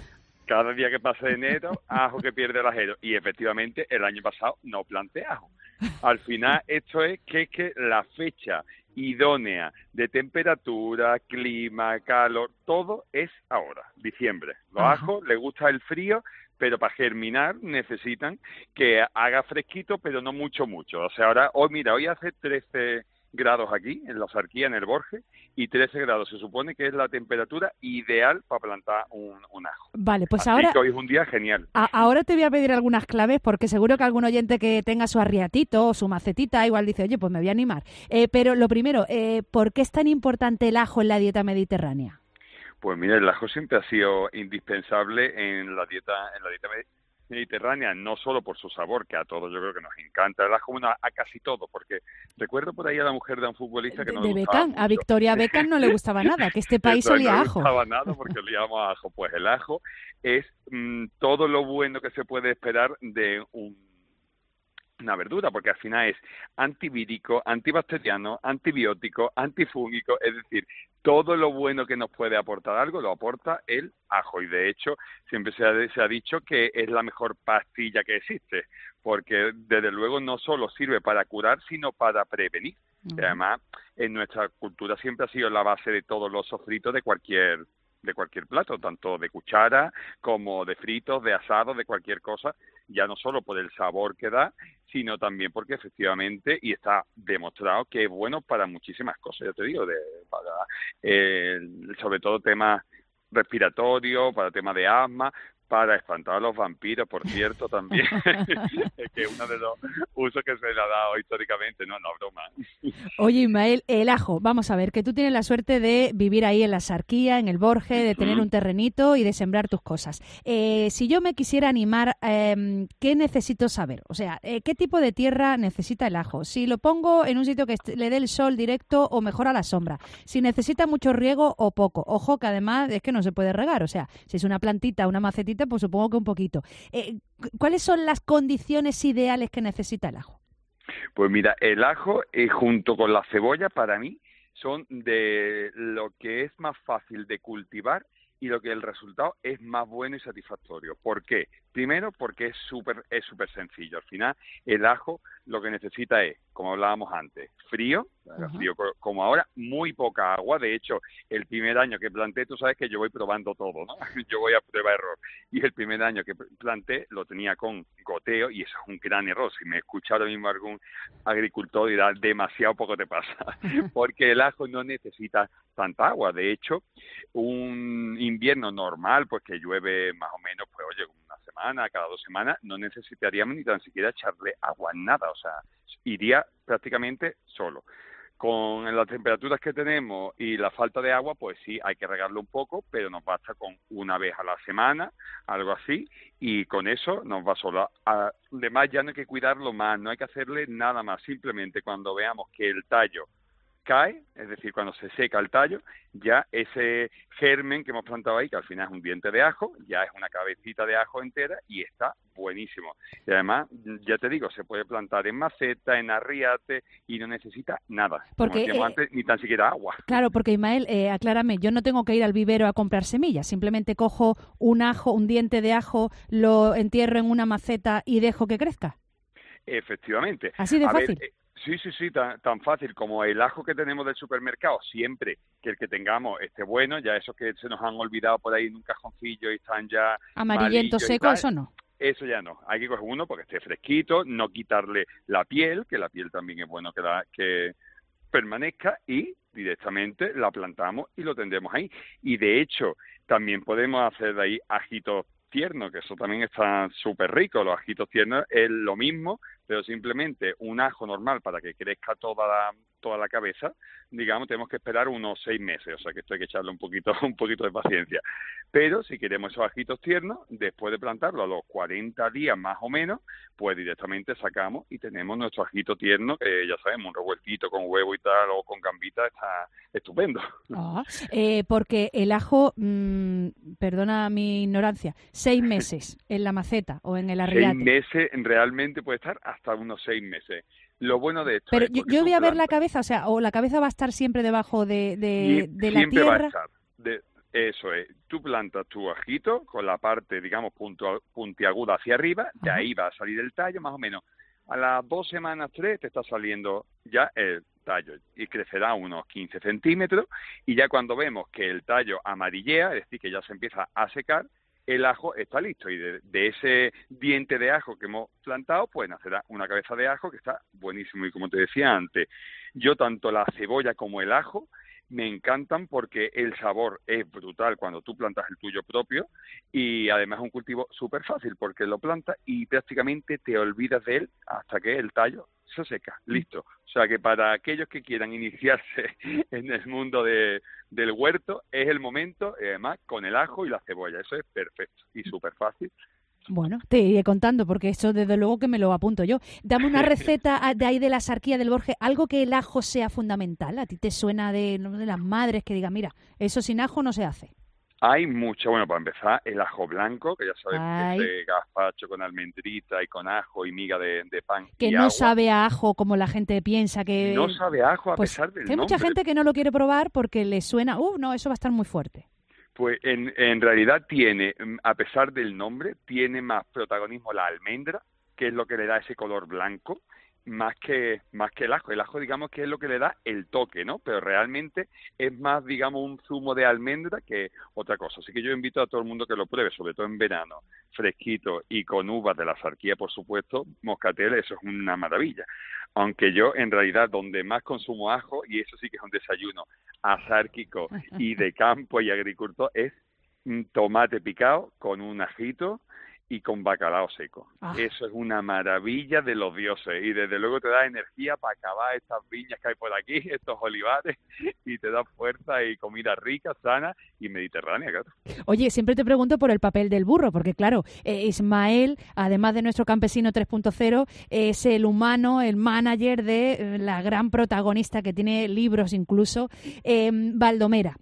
cada día que pase de enero, ajo que pierde el ajero. Y efectivamente, el año pasado no planté ajo. Al final, esto es que la fecha idónea de temperatura, clima, calor, todo es ahora, diciembre. Los ajos les gusta el frío, pero para germinar necesitan que haga fresquito, pero no mucho. O sea, hoy hace 13 grados aquí, en la Sarquía, en el Borges, y 13 grados se supone que es la temperatura ideal para plantar un ajo. Vale, pues Así ahora... que hoy es un día genial. Ahora te voy a pedir algunas claves, porque seguro que algún oyente que tenga su arriatito o su macetita igual dice, oye, pues me voy a animar. Pero lo primero, ¿por qué es tan importante el ajo en la dieta mediterránea? Pues mira, el ajo siempre ha sido indispensable en la dieta mediterránea, no solo por su sabor, que a todos yo creo que nos encanta el ajo, bueno, a casi todo, porque recuerdo por ahí a la mujer de un futbolista que no le gustaba mucho. A Victoria Beckham no le gustaba nada, que este país olía a ajo. No le gustaba nada porque olíamos a ajo. Pues el ajo es todo lo bueno que se puede esperar de una verdura, porque al final es antivírico, antibacteriano, antibiótico, antifúngico, es decir, todo lo bueno que nos puede aportar algo lo aporta el ajo, y de hecho siempre se ha dicho que es la mejor pastilla que existe, porque desde luego no solo sirve para curar, sino para prevenir. Y además, en nuestra cultura siempre ha sido la base de todos los sofritos de cualquier plato, tanto de cuchara como de fritos, de asados, de cualquier cosa, ya no solo por el sabor que da, sino también porque efectivamente, y está demostrado que es bueno para muchísimas cosas, ya te digo, sobre todo temas respiratorios, para temas de asma, para espantar a los vampiros, por cierto, también, que es uno de los usos que se le ha dado históricamente, no broma. Oye, Ismael, el ajo, vamos a ver, que tú tienes la suerte de vivir ahí en la Sarquía, en el Borges, de tener un terrenito y de sembrar tus cosas. Si yo me quisiera animar, ¿qué necesito saber? O sea, ¿qué tipo de tierra necesita el ajo? Si lo pongo en un sitio que le dé el sol directo o mejor a la sombra, si necesita mucho riego o poco. Ojo, que además es que no se puede regar, o sea, si es una plantita, una macetita, pues supongo que un poquito. ¿Cuáles son las condiciones ideales que necesita el ajo? Pues mira, el ajo junto con la cebolla para mí son de lo que es más fácil de cultivar y lo que el resultado es más bueno y satisfactorio. ¿Por qué? Primero, porque es súper sencillo. Al final, el ajo lo que necesita es, como hablábamos antes, frío como ahora, muy poca agua. De hecho, el primer año que planté, tú sabes que yo voy probando todo, ¿no? Yo voy a prueba-error. Y el primer año que planté lo tenía con goteo y eso es un gran error. Si me escucha ahora mismo algún agricultor dirá, demasiado poco te pasa, porque el ajo no necesita tanta agua. De hecho, un invierno normal, pues que llueve más o menos, pues oye, una semana, cada 2 semanas, no necesitaríamos ni tan siquiera echarle agua, nada, o sea, iría prácticamente solo. Con las temperaturas que tenemos y la falta de agua, pues sí, hay que regarlo un poco, pero nos basta con una vez a la semana, algo así, y con eso nos va solo. Además, ya no hay que cuidarlo más, no hay que hacerle nada más, simplemente cuando veamos que el tallo cae, es decir, cuando se seca el tallo, ya ese germen que hemos plantado ahí, que al final es un diente de ajo, ya es una cabecita de ajo entera y está buenísimo. Y además, ya te digo, se puede plantar en maceta, en arriate y no necesita nada, porque, como decíamos antes, ni tan siquiera agua. Claro, porque Ismael, aclárame, yo no tengo que ir al vivero a comprar semillas, simplemente cojo un ajo, un diente de ajo, lo entierro en una maceta y dejo que crezca. Efectivamente. Así de fácil. Sí, tan fácil como el ajo que tenemos del supermercado, siempre que el que tengamos esté bueno, ya esos que se nos han olvidado por ahí en un cajoncillo y están ya amarillento, seco, eso no. Eso ya no, hay que coger uno porque esté fresquito, no quitarle la piel, que la piel también es bueno que permanezca, y directamente la plantamos y lo tendremos ahí. Y de hecho, también podemos hacer de ahí ajitos tiernos, que eso también está súper rico. Los ajitos tiernos es lo mismo, pero simplemente un ajo normal para que crezca toda la cabeza, digamos, tenemos que esperar unos 6 meses, o sea que esto hay que echarle un poquito de paciencia. Pero si queremos esos ajitos tiernos, después de plantarlo a los 40 días más o menos, pues directamente sacamos y tenemos nuestro ajito tierno, que ya sabemos, un revueltito con huevo y tal, o con gambita, está estupendo. Porque el ajo, perdona mi ignorancia, 6 meses en la maceta o en el arriate. 6 meses, realmente puede estar hasta unos 6 meses. Lo bueno de esto pero es... Pero yo voy a ver la cabeza, o sea, o la cabeza va a estar siempre debajo de la tierra. Siempre va a estar. Eso es, tú plantas tu ajito con la parte, digamos, puntiaguda hacia arriba, de ahí va a salir el tallo, más o menos. A las 2 semanas, 3, te está saliendo ya el tallo y crecerá unos 15 centímetros y ya cuando vemos que el tallo amarillea, es decir, que ya se empieza a secar, el ajo está listo y de ese diente de ajo que hemos plantado, pues nacerá una cabeza de ajo que está buenísimo. Y como te decía antes, yo tanto la cebolla como el ajo me encantan porque el sabor es brutal cuando tú plantas el tuyo propio y además es un cultivo súper fácil porque lo plantas y prácticamente te olvidas de él hasta que el tallo se seca, listo. O sea que para aquellos que quieran iniciarse en el mundo del huerto es el momento, además con el ajo y la cebolla, eso es perfecto y súper fácil. Bueno, te iré contando porque eso desde luego que me lo apunto yo. Dame una receta de ahí de la sarquía del Borges, algo que el ajo sea fundamental. ¿A ti te suena de las madres que digan, mira, eso sin ajo no se hace? Hay mucho, bueno, para empezar, el ajo blanco, que ya sabes, ese gazpacho con almendrita y con ajo y miga de pan que y no agua. Sabe a ajo como la gente piensa que... No sabe a ajo a pues, pesar del hay mucha nombre. gente que no lo quiere probar porque le suena, no, eso va a estar muy fuerte. Pues en realidad tiene, a pesar del nombre, tiene más protagonismo la almendra, que es lo que le da ese color blanco, más que el ajo. El ajo, digamos, que es lo que le da el toque, ¿no? Pero realmente es más, digamos, un zumo de almendra que otra cosa. Así que yo invito a todo el mundo que lo pruebe, sobre todo en verano, fresquito y con uvas de la sarquía, por supuesto, moscatel, eso es una maravilla. Aunque yo, en realidad, donde más consumo ajo, y eso sí que es un desayuno asárquico y de campo y agricultor, es tomate picado con un ajito y con bacalao seco. Eso es una maravilla de los dioses y desde luego te da energía para acabar estas viñas que hay por aquí, estos olivares, y te da fuerza y comida rica, sana y mediterránea, claro. Oye, siempre te pregunto por el papel del burro, porque claro, Ismael, además de nuestro campesino 3.0, es el humano, el manager de la gran protagonista que tiene libros incluso, Baldomera.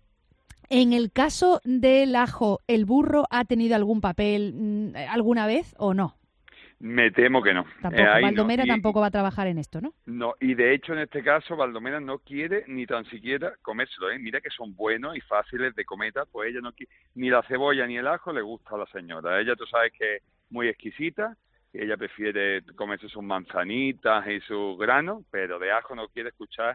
En el caso del ajo, ¿el burro ha tenido algún papel alguna vez o no? Me temo que no. Tampoco. Baldomera tampoco va a trabajar en esto, ¿no? No, y de hecho en este caso Baldomera no quiere ni tan siquiera comérselo, ¿eh? Mira que son buenos y fáciles de comer, pues ella no quiere, ni la cebolla ni el ajo le gusta a la señora. Ella, tú sabes que es muy exquisita, ella prefiere comerse sus manzanitas y sus granos, pero de ajo no quiere escuchar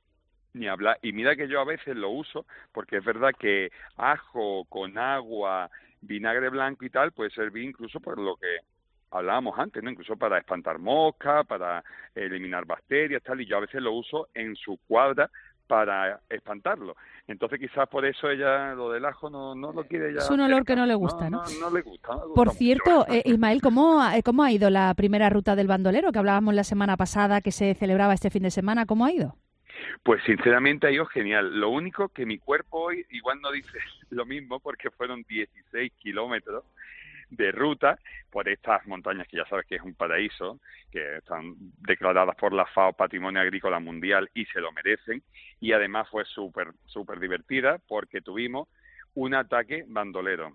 ni hablar. Y mira que yo a veces lo uso, porque es verdad que ajo con agua, vinagre blanco y tal, puede servir incluso por lo que hablábamos antes, ¿no? Incluso para espantar moscas, para eliminar bacterias, tal, y yo a veces lo uso en su cuadra para espantarlo. Entonces quizás por eso ella lo del ajo no lo quiere ya. Es un olor que no le gusta, ¿no? No le gusta. Por cierto, Ismael, ¿cómo ha ido la primera ruta del bandolero que hablábamos la semana pasada, que se celebraba este fin de semana? ¿Cómo ha ido? Pues sinceramente ha ido genial. Lo único que mi cuerpo hoy igual no dice lo mismo porque fueron 16 kilómetros de ruta por estas montañas que ya sabes que es un paraíso, que están declaradas por la FAO Patrimonio Agrícola Mundial y se lo merecen. Y además fue súper divertida porque tuvimos un ataque bandoleros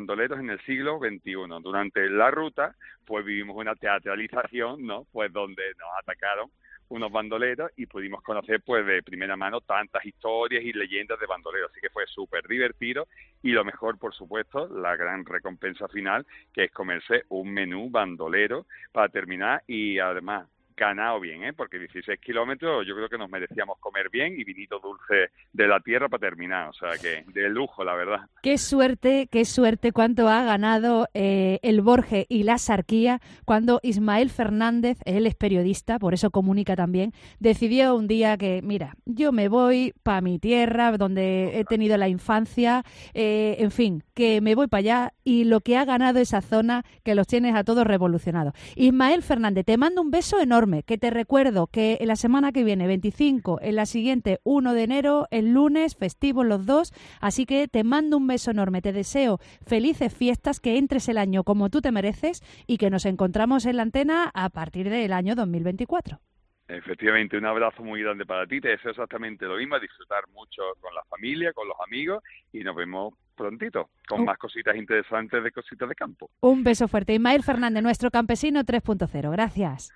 en el siglo XXI. Durante la ruta pues vivimos una teatralización, ¿no? Pues donde nos atacaron unos bandoleros y pudimos conocer pues de primera mano tantas historias y leyendas de bandoleros, así que fue súper divertido y lo mejor, por supuesto, la gran recompensa final, que es comerse un menú bandolero para terminar y además ganado bien, porque 16 kilómetros yo creo que nos merecíamos comer bien y vinito dulce de la tierra para terminar, o sea que de lujo, la verdad. Qué suerte cuánto ha ganado el Borges y la sarquía cuando Ismael Fernández, él es periodista, por eso comunica también, decidió un día que, mira, yo me voy para mi tierra, donde he tenido la infancia, en fin, que me voy para allá y lo que ha ganado esa zona, que los tienes a todos revolucionados. Ismael Fernández, te mando un beso enorme, que te recuerdo que en la semana que viene, 25, en la siguiente, 1 de enero, el lunes, festivos los dos, así que te mando un beso enorme, te deseo felices fiestas, que entres el año como tú te mereces y que nos encontramos en la antena a partir del año 2024. Efectivamente, un abrazo muy grande para ti, te deseo exactamente lo mismo, a disfrutar mucho con la familia, con los amigos y nos vemos prontito con más cositas interesantes de cositas de campo. Un beso fuerte. Ismael Fernández, nuestro campesino 3.0. Gracias.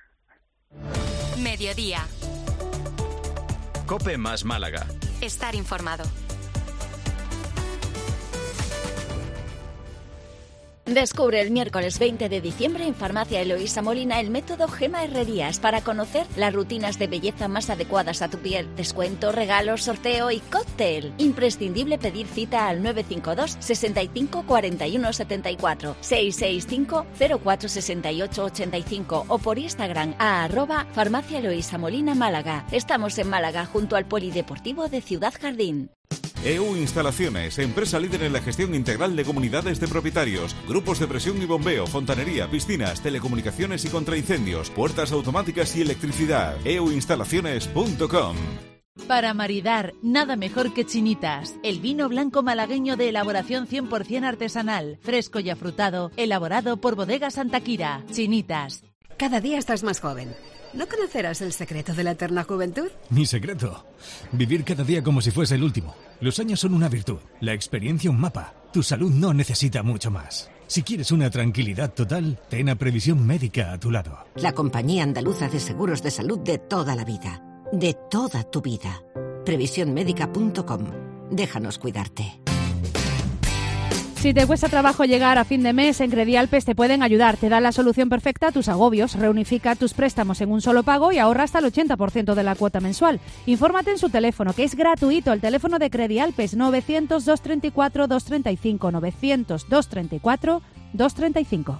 Mediodía. COPE más Málaga. Estar informado. Descubre el miércoles 20 de diciembre en Farmacia Eloísa Molina el método Gema Herrerías para conocer las rutinas de belleza más adecuadas a tu piel. Descuento, regalos, sorteo y cóctel. Imprescindible pedir cita al 952 65 41 74 665 04 68 85 o por Instagram a @Farmacia Eloísa Molina Málaga. Estamos en Málaga junto al Polideportivo de Ciudad Jardín. EU Instalaciones, empresa líder en la gestión integral de comunidades de propietarios, grupos de presión y bombeo, fontanería, piscinas, telecomunicaciones y contraincendios, puertas automáticas y electricidad. euinstalaciones.com. Para maridar, nada mejor que Chinitas, el vino blanco malagueño de elaboración 100% artesanal, fresco y afrutado, elaborado por Bodegas Antaquira. Chinitas. Cada día estás más joven. ¿No conocerás el secreto de la eterna juventud? Mi secreto. Vivir cada día como si fuese el último. Los años son una virtud, la experiencia un mapa. Tu salud no necesita mucho más. Si quieres una tranquilidad total, ten a Previsión Médica a tu lado. La Compañía Andaluza de Seguros de Salud de toda la vida. De toda tu vida. Previsiónmédica.com. Déjanos cuidarte. Si te cuesta trabajo llegar a fin de mes, en Credialpes te pueden ayudar. Te dan la solución perfecta a tus agobios. Reunifica tus préstamos en un solo pago y ahorra hasta el 80% de la cuota mensual. Infórmate en su teléfono, que es gratuito. El teléfono de Credialpes, 900-234-235. 900-234-235.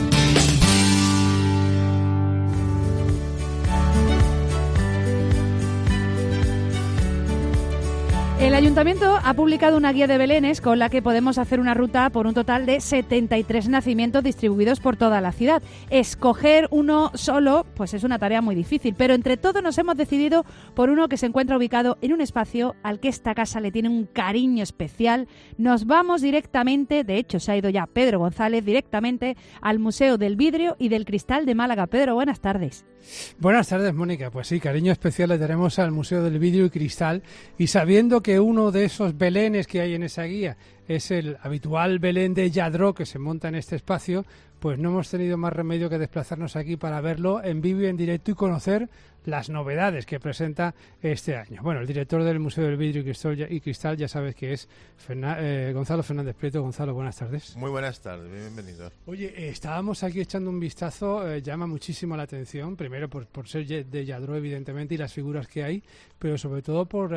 El Ayuntamiento ha publicado una guía de belenes con la que podemos hacer una ruta por un total de 73 nacimientos distribuidos por toda la ciudad. Escoger uno solo pues es una tarea muy difícil, pero entre todos nos hemos decidido por uno que se encuentra ubicado en un espacio al que esta casa le tiene un cariño especial. Nos vamos directamente, de hecho se ha ido ya Pedro González, directamente al Museo del Vidrio y del Cristal de Málaga. Pedro, buenas tardes. Buenas tardes, Mónica. Pues sí, cariño especial le tenemos al Museo del Vidrio y Cristal, y sabiendo que uno de esos belenes que hay en esa guía es el habitual Belén de Lladró que se monta en este espacio, pues no hemos tenido más remedio que desplazarnos aquí para verlo en vivo y en directo y conocer las novedades que presenta este año. Bueno, el director del Museo del Vidrio y Cristal ya sabes que es Gonzalo Fernández Prieto. Gonzalo, buenas tardes. Muy buenas tardes, bienvenido. Oye, estábamos aquí echando un vistazo, llama muchísimo la atención, primero por ser de Lladró, evidentemente, y las figuras que hay, pero sobre todo por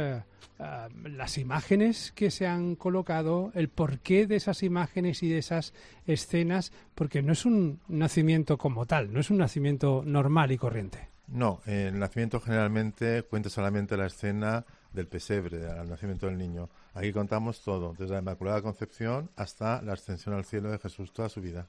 las imágenes que se han colocado, el porqué de esas imágenes y de esas escenas, porque no es un nacimiento como tal, no es un nacimiento normal y corriente. No, el nacimiento generalmente cuenta solamente la escena del pesebre, del nacimiento del niño. Aquí contamos todo, desde la Inmaculada Concepción hasta la ascensión al cielo de Jesús, toda su vida.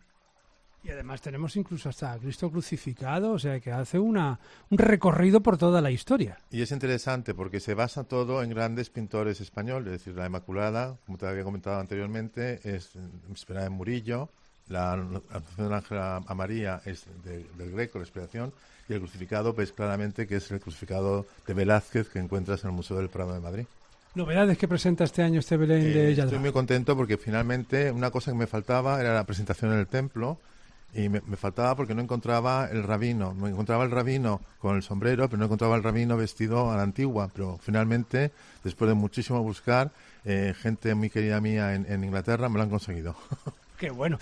Y además tenemos incluso hasta a Cristo crucificado, o sea que hace un recorrido por toda la historia. Y es interesante porque se basa todo en grandes pintores españoles, es decir, la Inmaculada, como te había comentado anteriormente, es inspirada en Murillo, la Anunciación del Ángel a María es del Greco, la inspiración, y el crucificado ves claramente que es el crucificado de Velázquez que encuentras en el Museo del Prado de Madrid. ¿Novedades que presenta este año este Belén de Lladró? Estoy muy contento porque finalmente una cosa que me faltaba era la presentación en el templo, y me faltaba porque no encontraba el rabino. Me encontraba el rabino con el sombrero, pero no encontraba el rabino vestido a la antigua. Pero finalmente, después de muchísimo buscar, gente muy querida mía en Inglaterra me lo han conseguido. Qué bueno.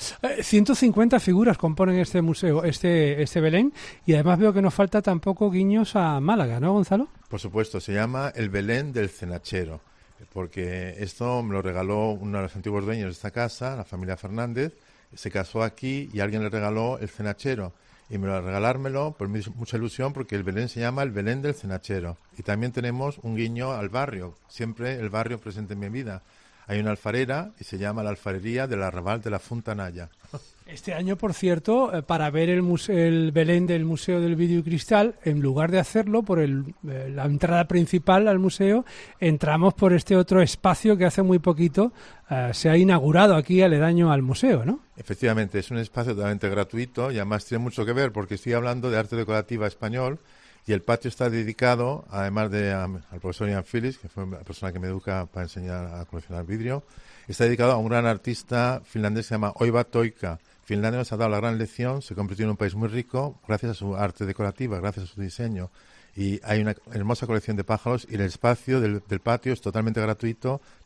150 figuras componen este museo, este Belén, y además veo que no falta tampoco guiños a Málaga, ¿no, Gonzalo? Por supuesto, se llama el Belén del Cenachero, porque esto me lo regaló uno de los antiguos dueños de esta casa, la familia Fernández. Se casó aquí y alguien le regaló el cenachero, y me lo regalármelo por mí es mucha ilusión porque el Belén se llama el Belén del Cenachero. Y también tenemos un guiño al barrio, siempre el barrio presente en mi vida. Hay una alfarera y se llama la alfarería del Arrabal de la Fontanalla. Este año, por cierto, para ver el Belén del Museo del Vidrio y Cristal, en lugar de hacerlo por la entrada principal al museo, entramos por este otro espacio que hace muy poquito se ha inaugurado aquí aledaño al museo, ¿no? Efectivamente, es un espacio totalmente gratuito y además tiene mucho que ver porque estoy hablando de arte decorativa español. Y el patio está dedicado, además al profesor Ian Phillips, que fue la persona que me educa para enseñar a coleccionar vidrio, está dedicado a un gran artista finlandés que se llama Oiva Toika. Finlandia nos ha dado la gran lección, se convirtió en un país muy rico gracias a su arte decorativa, gracias a su diseño. Y hay una hermosa colección de pájaros y el espacio del patio es totalmente gratuito,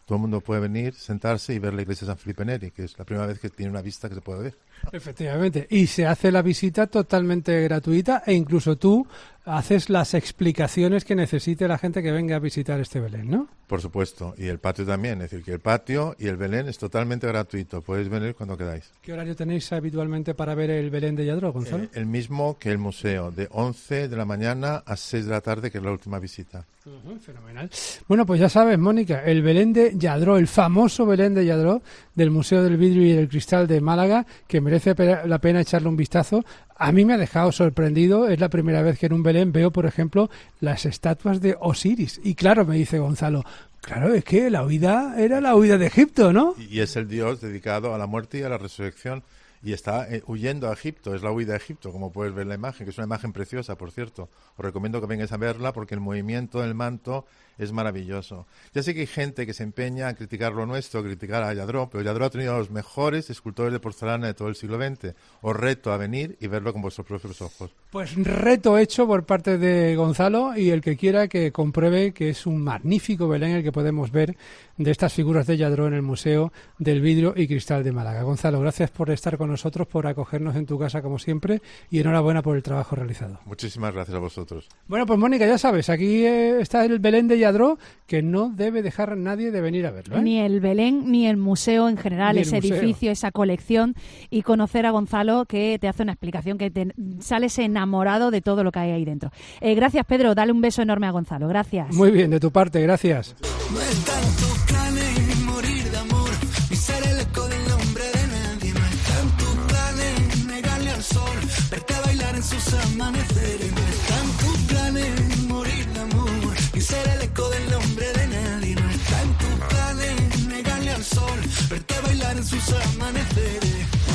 Todo el mundo puede venir, sentarse y ver la iglesia de San Felipe Neri, que es la primera vez que tiene una vista que se puede ver. Efectivamente, y se hace la visita totalmente gratuita e incluso tú haces las explicaciones que necesite la gente que venga a visitar este Belén, ¿no? Por supuesto, y el patio también, es decir, que el patio y el Belén es totalmente gratuito, podéis venir cuando queráis. ¿Qué horario tenéis habitualmente para ver el Belén de Lladró, Gonzalo? El mismo que el museo, de 11 de la mañana a 6 de la tarde, que es la última visita. Fenomenal. Bueno, pues ya sabes, Mónica, el Belén de Lladró, el famoso Belén de Lladró del Museo del Vidrio y del Cristal de Málaga, que merece la pena echarle un vistazo. A mí me ha dejado sorprendido, es la primera vez que en un Belén veo, por ejemplo, las estatuas de Osiris. Y claro, me dice Gonzalo, claro, es que la huida era la huida de Egipto, ¿no? Y es el dios dedicado a la muerte y a la resurrección. Y está huyendo a Egipto, es la huida a Egipto, como puedes ver en la imagen, que es una imagen preciosa, por cierto. Os recomiendo que vengáis a verla porque el movimiento del manto es maravilloso. Ya sé que hay gente que se empeña a criticar lo nuestro, a criticar a Lladró, pero Lladró ha tenido a los mejores escultores de porcelana de todo el siglo XX. Os reto a venir y verlo con vuestros propios ojos. Pues reto hecho por parte de Gonzalo, y el que quiera que compruebe que es un magnífico Belén el que podemos ver de estas figuras de Lladró en el Museo del Vidrio y Cristal de Málaga. Gonzalo, gracias por estar con nosotros, por acogernos en tu casa como siempre, y enhorabuena por el trabajo realizado. Muchísimas gracias a vosotros. Bueno, pues Mónica, ya sabes, aquí está el Belén de Lladró, que no debe dejar nadie de venir a verlo, ¿eh? Ni el Belén, ni el museo en general, Ni el ese museo. edificio, esa colección, y conocer a Gonzalo, que te hace una explicación, que te sales enamorado de todo lo que hay ahí dentro. Gracias, Pedro, dale un beso enorme a Gonzalo, gracias. Muy bien, de tu parte, gracias. No es tanto planes ni morir de amor, ni ser el eco del nombre de nadie. No es tanto planes negarle al sol, verte a bailar en sus amaneceres. No es tanto planes ni morir de amor, ni ser el eco del nombre de nadie. No es tanto planes negarle al sol, verte a bailar en sus amaneceres.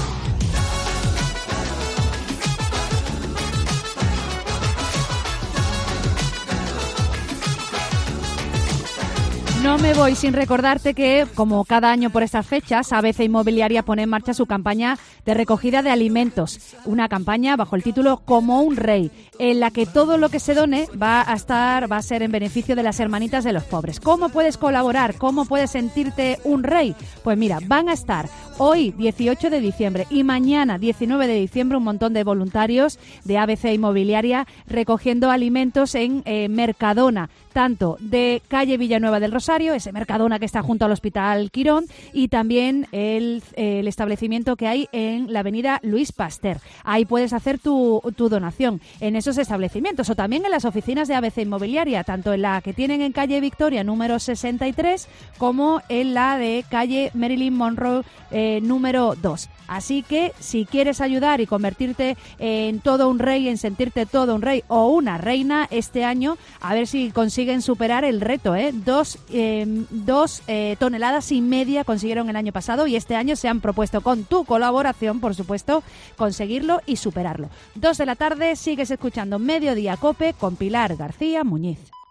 No me voy sin recordarte que, como cada año por estas fechas, ABC Inmobiliaria pone en marcha su campaña de recogida de alimentos. Una campaña bajo el título Como un Rey, en la que todo lo que se done va a ser en beneficio de las hermanitas de los pobres. ¿Cómo puedes colaborar? ¿Cómo puedes sentirte un rey? Pues mira, van a estar hoy, 18 de diciembre, y mañana, 19 de diciembre, un montón de voluntarios de ABC Inmobiliaria recogiendo alimentos en Mercadona, tanto de calle Villanueva del Rosario, ese Mercadona que está junto al Hospital Quirón, y también el establecimiento que hay en la avenida Luis Pasteur. Ahí puedes hacer tu donación en esos establecimientos, o también en las oficinas de ABC Inmobiliaria, tanto en la que tienen en calle Victoria número 63 como en la de calle Marilyn Monroe número 2. Así que si quieres ayudar y convertirte en todo un rey, en sentirte todo un rey o una reina este año, a ver si consiguen superar el reto, ¿eh? 2 toneladas y media consiguieron el año pasado, y este año se han propuesto, con tu colaboración, por supuesto, conseguirlo y superarlo. 2 de la tarde, sigues escuchando Mediodía COPE con Pilar García Muñiz.